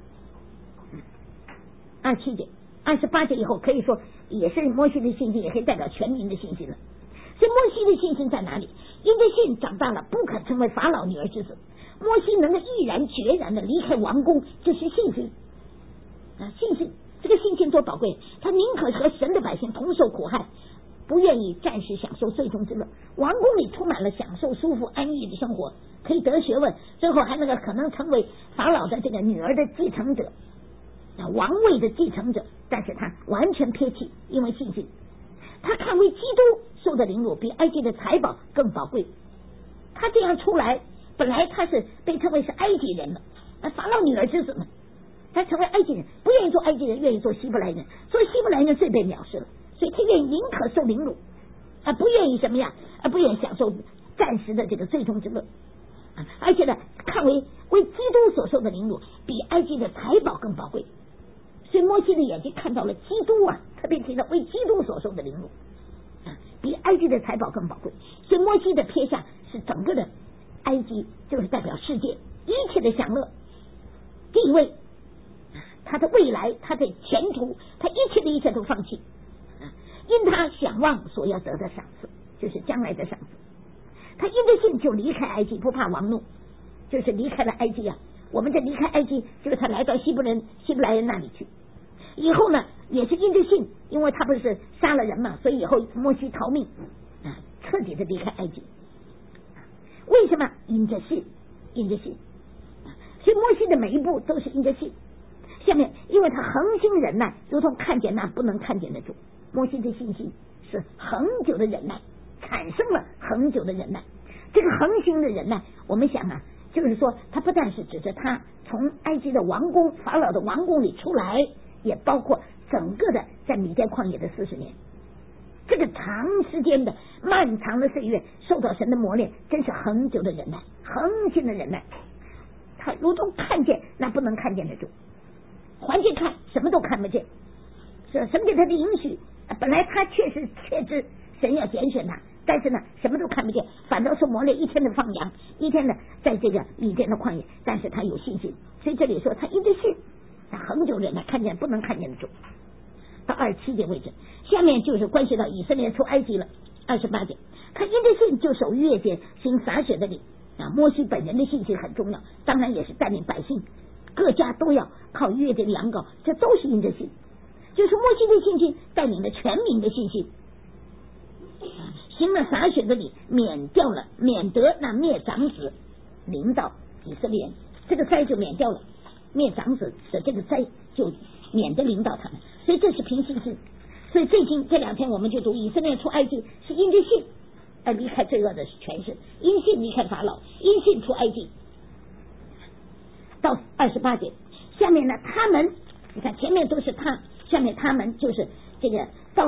，27节28节以后可以说也是摩西的信心，也可以代表全民的信心了。所以摩西的信心在哪里？因着信长大了，不可成为法老女儿之子。摩西能够毅然决然的离开王宫，这是信心信心，这个信心多宝贵！他宁可和神的百姓同受苦害，不愿意暂时享受最终之乐。王宫里充满了享受舒服安逸的生活，可以得学问，最后还可能成为法老的这个女儿的继承者，王位的继承者。但是他完全撇弃，因为信心，他看为基督受的凌辱比埃及的财宝更宝贵。他这样出来，本来他是被称为是埃及人了，法老女儿之子嘛，他成为埃及人，不愿意做埃及人，愿意做希伯来人，做希伯来人最被藐视了，所以他愿意宁可受凌辱，不愿意什么呀？不愿意享受暂时的这个最终之乐，而且呢，看为基督所受的凌辱比埃及的财宝更宝贵。所以摩西的眼睛看到了基督特别提到为基督所受的凌辱比埃及的财宝更宝贵。所以摩西的撇下是整个的埃及，就是代表世界一切的享乐地位，他的未来，他的前途，他一切都放弃，因他想望所要得的赏赐，就是将来的赏赐。他因着信就离开埃及，不怕王怒，就是离开了埃及我们这离开埃及就是他来到希伯来人那里去。以后呢也是因着信，因为他不是杀了人嘛，所以以后摩西逃命彻底的离开埃及。为什么？因着信，所以摩西的每一步都是因着信。下面因为他恒心忍耐，如同看见那不能看见的主。摩西的信心是恒久的忍耐，产生了恒久的忍耐。这个恒心的忍耐，我们想就是说他不但是指着他从埃及的王宫，法老的王宫里出来，也包括整个的在米甸旷野的40年，这个长时间的漫长的岁月受到神的磨练，真是恒久的忍耐，恒心的忍耐。他如同看见那不能看见的主，环境看什么都看不见，是神给他的允许，本来他确知神要拣选他，但是呢什么都看不见，反倒是磨练，一天的放羊，一天的在这个米甸的旷野，但是他有信心。所以这里说他因着信，他恒久忍耐，看见不能看见的主。到27节为止，下面就是关系到以色列出埃及了。28节，他因着信就守逾越节，行洒血的礼， 摩西本人的信心很重要，当然也是带领百姓各家都要靠约的羊羔，这都是因着信，就是摩西的信心带领了全民的信心，行了洒血的礼，免得那灭长子临到以色列人，这个灾就免掉了，灭长子的这个灾就免得临到他们，所以这是凭信心。所以最近这2天我们就读以色列出埃及是因着信而离开罪恶的权势，因信离开法老，因信出埃及。到28节，下面呢他们，你看前面都是他，下面他们就是这个到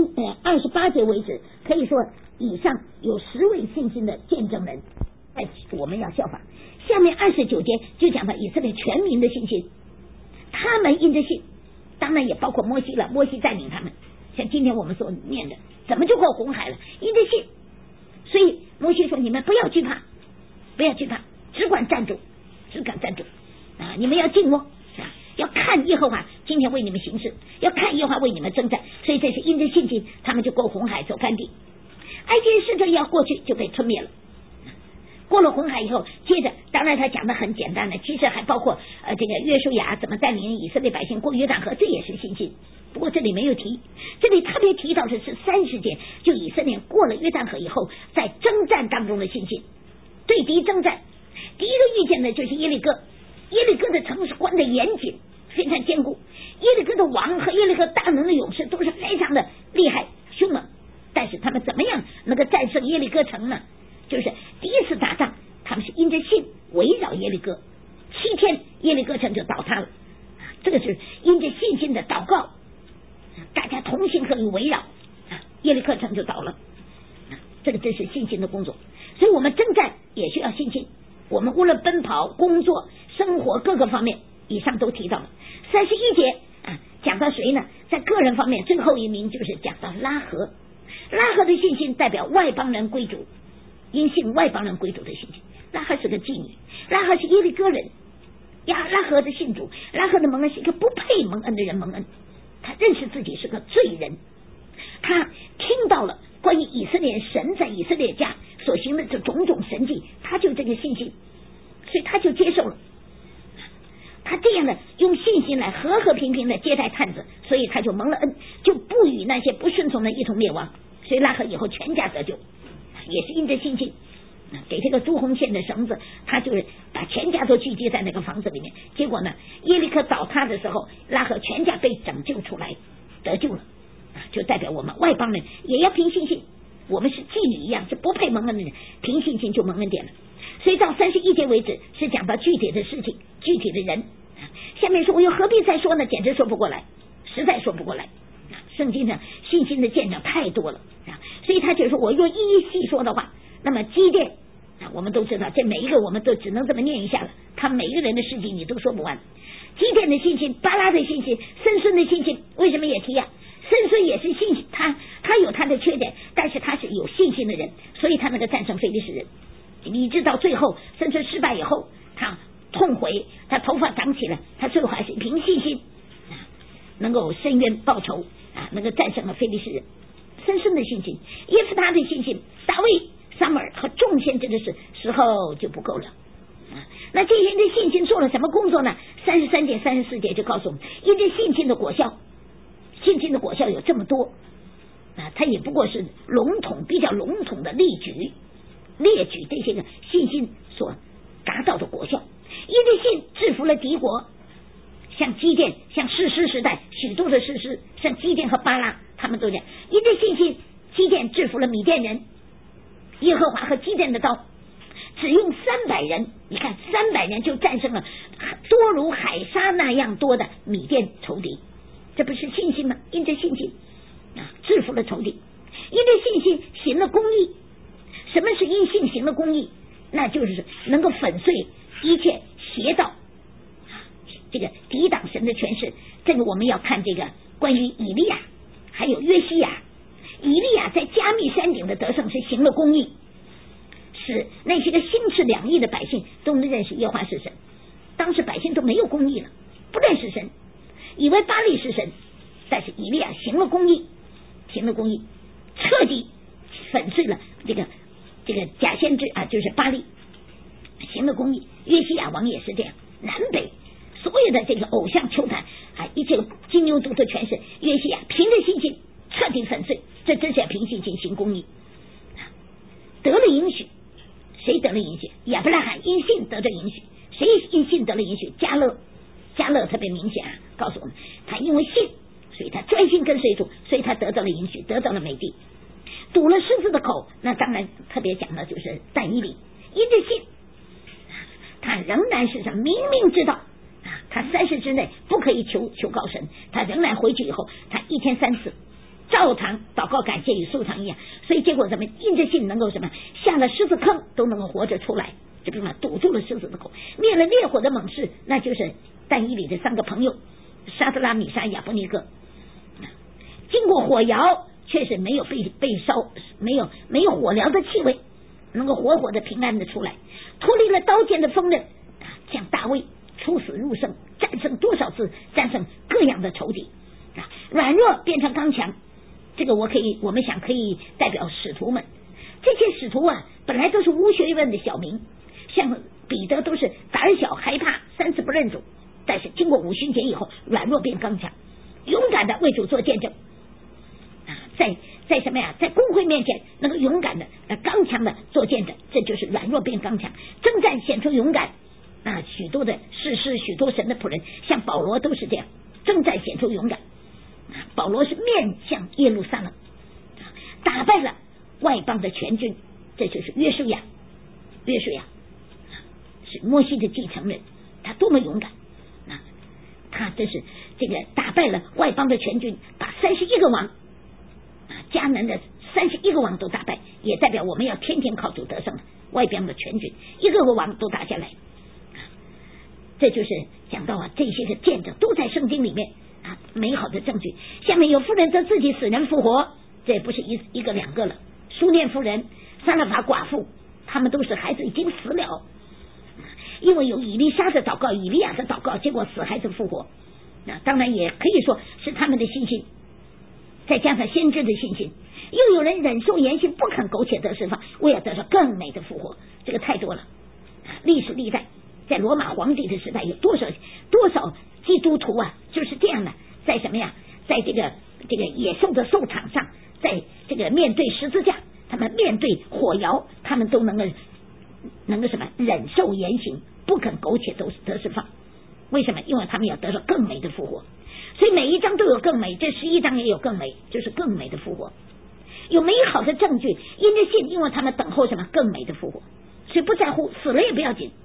28节为止，可以说以上有10位信心的见证人，我们要效法。下面29节就讲到以色列全民的信心，他们因着信，当然也包括摩西了，摩西带领他们，像今天我们所念的，怎么就过红海了？因着信。所以摩西说：“你们不要惧怕，不要惧怕，只管站住，只管站住啊！你们要静默啊，要看耶和华今天为你们行事，要看耶和华为你们征战。所以这是因着信心，他们就过红海走干地。埃及使者要过去就被吞灭了。过了红海以后，接着当然他讲的很简单的，其实还包括这个约书亚怎么带领以色列百姓过约旦河，这也是信心。不过这里没有提，这里特别提到的是30节，就以色列过了约旦河以后，在征战当中的信心，对敌征战。第一个遇见的就是耶利哥，耶利哥的城是关得严谨，非常坚固。耶利哥的王和耶利哥大能的勇士都是非常的厉害凶猛，但是他们怎么样能够战胜耶利哥城呢？就是第一次打仗，他们是因着信围绕耶利哥，7天耶利哥城就倒塌了。这个是因着信心的祷告，大家同心合意围绕耶利哥城就倒了。这个真是信心的工作，所以我们征战也需要信心。我们无论奔跑、工作、生活各个方面，以上都提到了。31节讲到谁呢？在个人方面，最后一名就是讲到拉合。拉合的信心代表外邦人归主，因信外邦人归主的信心。拉合是个妓女，拉合是耶利哥人呀。拉合的信主，拉合的蒙恩是一个不配蒙恩的人蒙恩，他认识自己是个罪人，他听到了关于以色列神在以色列家所行的这种种神迹，他就这个信心，所以他就接受了。他这样的用信心来和和平平的接待探子，所以他就蒙了恩，就不与那些不顺从的一同灭亡。所以拉合以后全家得救，也是因着信心。给这个朱红线的绳子，他就是把全家都聚集在那个房子里面。结果呢，耶利哥倒塌的时候，拉合全家被拯救出来，得救了。就代表我们外邦人也要凭信心，我们是妓女一样，是不配蒙恩的人，凭信心就蒙恩典了。所以到31节为止是讲到具体的事情、具体的人。下面说我又何必再说呢？简直说不过来，实在说不过来。圣经上信心的见证太多了，所以他就说我若一一细说的话，那么基甸我们都知道，这每一个我们都只能这么念一下了，他每一个人的事情你都说不完。基甸的信心，巴拉的信心，参孙的信心，为什么也提啊？参孙也是信心，他有他的缺点，但是他是有信心的人，所以他能够战胜非利士人。你知道最后参孙失败以后，他痛悔，他头发长起来，他最后还是凭信心能够伸冤报仇能够战胜了非利士人。参孙的信心，耶弗他的信心，大卫、撒母耳和众先知的时候就不够了那这些人的信心做了什么工作呢？33节、34节就告诉我们，因为信心的果效，信心的果效有这么多它也不过是比较笼统的列举这些个信心所达到的果效。因为信制服了敌国，像基甸，像士师时代许多的士师，像基甸和巴拉，他们都这样。因为信心，基甸制服了米甸人，耶和华和基甸的刀只用300人，你看300人就战胜了多如海沙那样多的米甸仇敌，这不是信心吗？因着信心制服了仇敌，因着信心行了公义。什么是因信行了公义？那就是能够粉碎一切邪道这个抵挡神的权势。这个我们要看这个关于以利亚还有约西亚。以利亚在加密山顶的得胜是行了公义，使那些个心持两意的百姓都能认识耶和华是神。当时百姓都没有公义了，不认识神，以为巴力是神，但是以利亚行了公义，彻底粉碎了这个假先知就是巴力。 行了公义。约西亚王也是这样，南北所有的这个偶像球坛一切金牛犊的权势，约西亚凭着信心彻底粉碎，这真是要凭信心行公义，得了应许。谁得了应许？亚伯拉罕因信得着应许。谁因信得了应许？迦勒特别明显告诉我们，他因为信，所以他专心跟随主，所以他得到了应许，得到了美地，堵了狮子的口。那当然特别讲的就是但以理，因着信，他仍然是明明知道他30之内不可以求告神，他仍然回去以后，他一天3次照常祷告感谢与素常一样，所以结果怎么因着信能够下了狮子坑都能够活着出来，这个堵住了狮子的口，灭了烈火的猛士，那就是但以理的3个朋友沙得拉米沙亚伯尼哥，经过火窑确实没有被烧，没有火燎的气味，能够活活的平安的出来，脱离了刀剑的锋刃，像大卫出死入生，战胜多少次，战胜各样的仇敌，软弱变成刚强。这个我们想可以代表使徒们，这些使徒本来都是无学问的小民，像彼得都是胆小害怕3次不认主，但是经过5旬节以后，软弱变刚强，勇敢的为主做见证在什么呀？在公会面前能够勇敢的刚强的做见证，这就是软弱变刚强，征战显出勇敢许多的士师，许多神的仆人，像保罗都是这样，征战显出勇敢。保罗是面向耶路撒冷，打败了外邦的全军，这就是约书亚是摩西的继承人，他多么勇敢他这是这个打败了外邦的全军，把31个王迦南的31个王都打败，也代表我们要天天靠主得胜，外邦的全军一个个王都打下来。这就是讲到这些个见证都在圣经里面美好的证据。下面有妇人则自己死人复活，这也不是一个两个了，书念妇人、撒勒法寡妇，他们都是孩子已经死了，因为有以利沙的祷告、以利亚的祷告，结果死孩子复活。当然也可以说是他们的信心，再加上先知的信心。又有人忍受严刑，不肯苟且得释放，为了得到更美的复活。这个太多了，历史历代在罗马皇帝的时代有多少基督徒就是这样的，在什么呀？在这个野兽的兽场上，在这个面对十字架，他们面对火窑，他们都能够忍受严刑，不肯苟且得释放。为什么？因为他们要得到更美的复活。所以每一章都有更美，这11章也有更美，就是更美的复活。有美好的证据，因着信，因为他们等候更美的复活，所以不在乎死了也不要紧，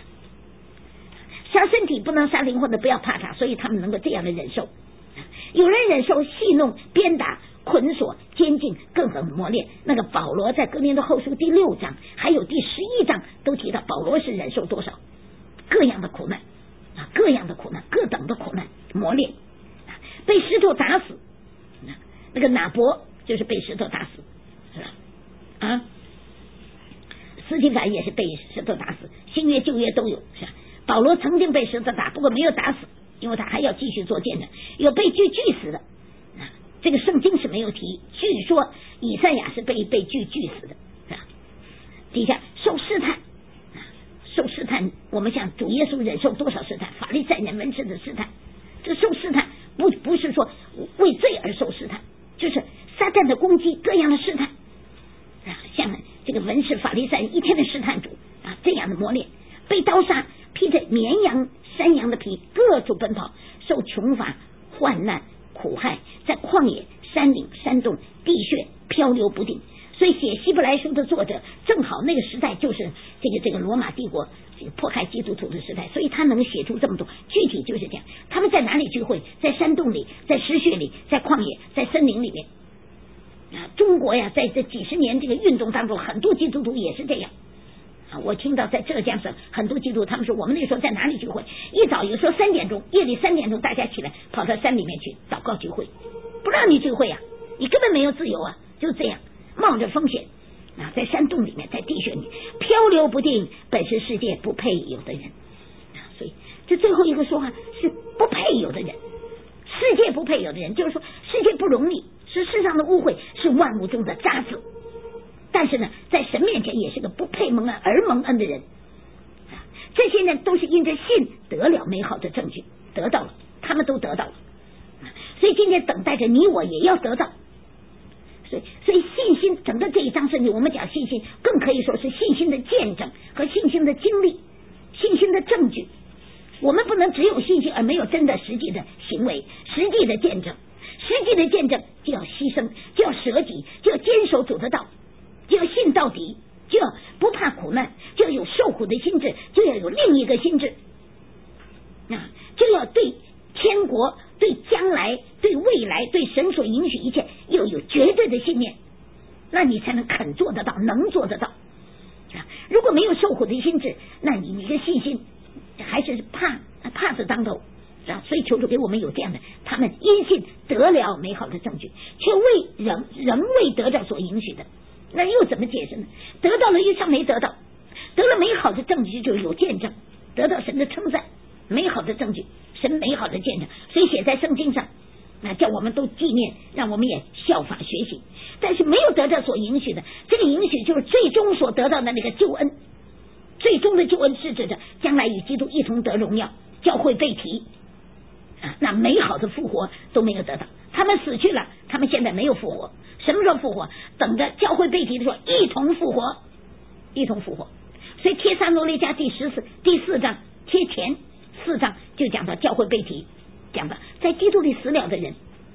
杀身体不能杀灵魂的不要怕他，所以他们能够这样的忍受。有人忍受戏弄、鞭打、捆锁、监禁，更很磨练。那个保罗在哥林多后书第6章还有第11章都提到保罗是忍受多少各样的苦难各样的苦难，各等的苦难磨练，被石头打死。那个拿伯就是被石头打死，是吧？司提反也是被石头打死，新约旧约都有，是吧？保罗曾经被石头打，不过没有打死，因为他还要继续做见证。有被锯死的，这个圣经是没有提，据说以赛亚是被锯死的，是吧？底下受试探，我们想主耶稣忍受多少试探，法利赛人文士的试探，这受试探不是说为罪而受试探，就是撒旦的攻击，各样的试探像这个文士法利赛人一天的试探主这样的磨练，被刀杀，披着绵羊山羊的皮，各处奔跑，受穷乏患难苦害，在旷野山岭山洞地穴漂流不定。所以写希伯来书的作者正好那个时代就是这个罗马帝国迫害基督徒的时代，所以他能写出这么多。具体就是这样，他们在哪里聚会？在山洞里，在石穴里，在旷野，在森林里面中国在这几十年这个运动当中，很多基督徒也是这样我听到在浙江省很多基督徒他们说，我们那时候在哪里聚会？一早有时候3点钟，夜里3点钟大家起来跑到山里面去祷告聚会，不让你聚会你根本没有自由就这样冒着风险在山洞里面，在地穴里漂流不定，本是世界不配有的人所以这最后一个说话是不配有的人，世界不配有的人，就是说世界不容易，是世上的污秽，是万物中的渣滓，但是呢在神面前也是个不配蒙恩而蒙恩的人这些人都是因着信得了美好的证据，得到了，他们都得到了。所以今天等待着你我也要得到。所以信心，整个这一章圣经我们讲信心，更可以说是信心的见证和信心的经历，信心的证据。我们不能只有信心而没有真的实际的行为，实际的见证。实际的见证就要牺牲，就要舍己，就要坚守主的道，就要信到底，就要不怕苦难，就要有受苦的心智，就要有另一个心智就要对天国、对将来、对未来、对神所允许一切要有绝对的信念，那你才能肯做得到，能做得到如果没有受苦的心智，那你的信心还是怕字当头所以求主给我们有这样的，他们因信得了美好的证据，却仍未得到所允许的，那又怎么解释呢？得到了又像没得到，得了美好的证据就有见证，得到神的称赞，美好的证据，神美好的见证，所以写在圣经上，那叫我们都纪念，让我们也效法学习。但是没有得到所允许的，这个允许就是最终所得到的那个救恩，最终的救恩是指着将来与基督一同得荣耀，教会被提那美好的复活都没有得到，他们死去了，他们现在没有复活。什么时候复活？等着教会被提的时候一同复活，一同复活。所以帖撒罗尼迦第4章贴前4章就讲到教会被提，讲到在基督里死了的人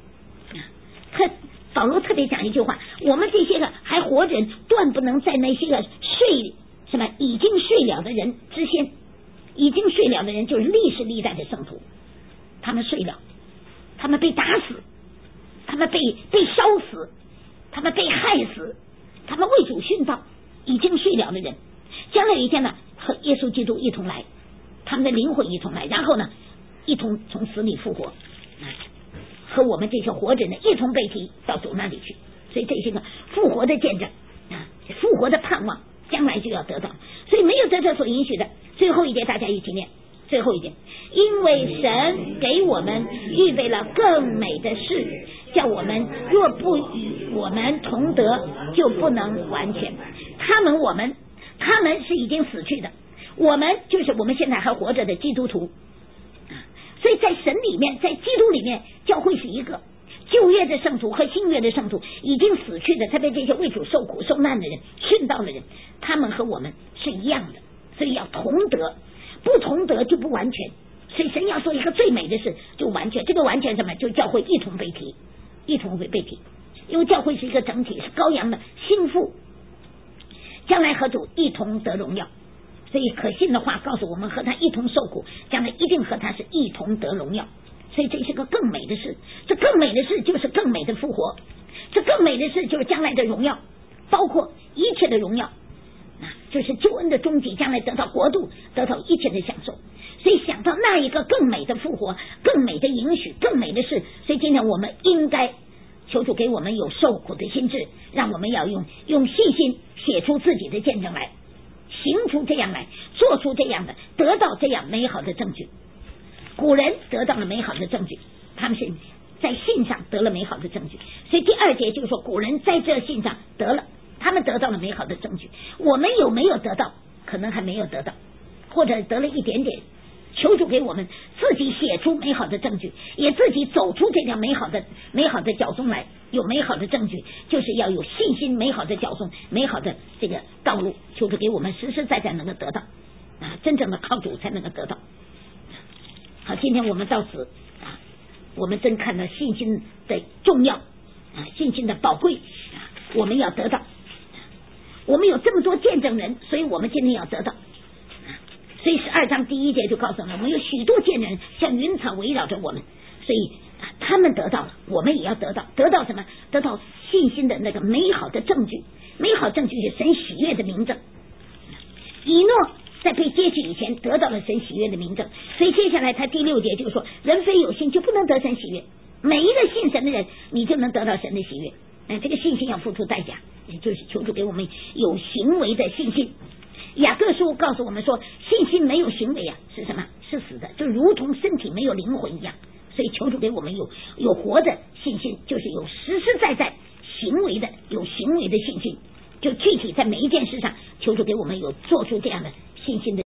保罗特别讲一句话，我们这些个还活着人断不能在那些个已经睡了的人之先，已经睡了的人就是历世历代的圣徒，他们睡了，他们被打死，他们被烧死，他们被害死，他们为主殉道，已经睡了的人，将来有一天呢，和耶稣基督一同来，他们的灵魂一同来，然后呢，一同从死里复活，和我们这些活着人一同被提到主那里去。所以这是个复活的见证复活的盼望，将来就要得到。所以没有得到所允许的。最后一节大家一起念，最后一节，因为神给我们预备了更美的事，叫我们若不与我们同得，就不能完全。他们是已经死去的，我们就是我们现在还活着的基督徒所以在神里面，在基督里面，教会是一个旧约的圣徒和新约的圣徒已经死去的，特别这些为主受苦受难的人、殉道的人，他们和我们是一样的，所以要同得，不同得就不完全。所以神要说一个最美的事就完全，这个完全什么？就教会一同被提，一同会被提，因为教会是一个整体，是羔羊的心腹，将来和主一同得荣耀。所以可信的话告诉我们，和他一同受苦，将来一定和他是一同得荣耀。所以这是个更美的事，这更美的事就是更美的复活，这更美的事就是将来的荣耀，包括一切的荣耀就是救恩的终极，将来得到国度，得到一切的享受。所以想到那一个更美的复活，更美的允许，更美的事，所以今天我们应该求主给我们有受苦的心智，让我们要用信心写出自己的见证来，行出这样来，做出这样的，得到这样美好的证据。古人得到了美好的证据，他们是在信上得了美好的证据。所以第2节就是说，古人在这信上得了，他们得到了美好的证据。我们有没有得到？可能还没有得到，或者得了一点点。求主给我们自己写出美好的证据，也自己走出这条美好的脚踪来，有美好的证据，就是要有信心，美好的脚踪，美好的这个道路，求主给我们实实在在能够得到真正的靠主才能够得到。好，今天我们到此我们真看到信心的重要信心的宝贵我们要得到。我们有这么多见证人，所以我们今天要得到。所以12章第1节就告诉我们，我们有许多见证人像云草围绕着我们，所以他们得到了，我们也要得到。得到什么？得到信心的那个美好的证据。美好证据是神喜悦的明证。以诺在被接去以前得到了神喜悦的明证，所以接下来他第6节就是说，人非有信就不能得神喜悦。每一个信神的人，你就能得到神的喜悦。这个信心要付出代价，也就是求主给我们有行为的信心。雅各书告诉我们说，信心没有行为是什么？是死的，就如同身体没有灵魂一样。所以求主给我们有活的信心，就是有实实在在行为的，有行为的信心，就具体在每一件事上，求主给我们有做出这样的信心的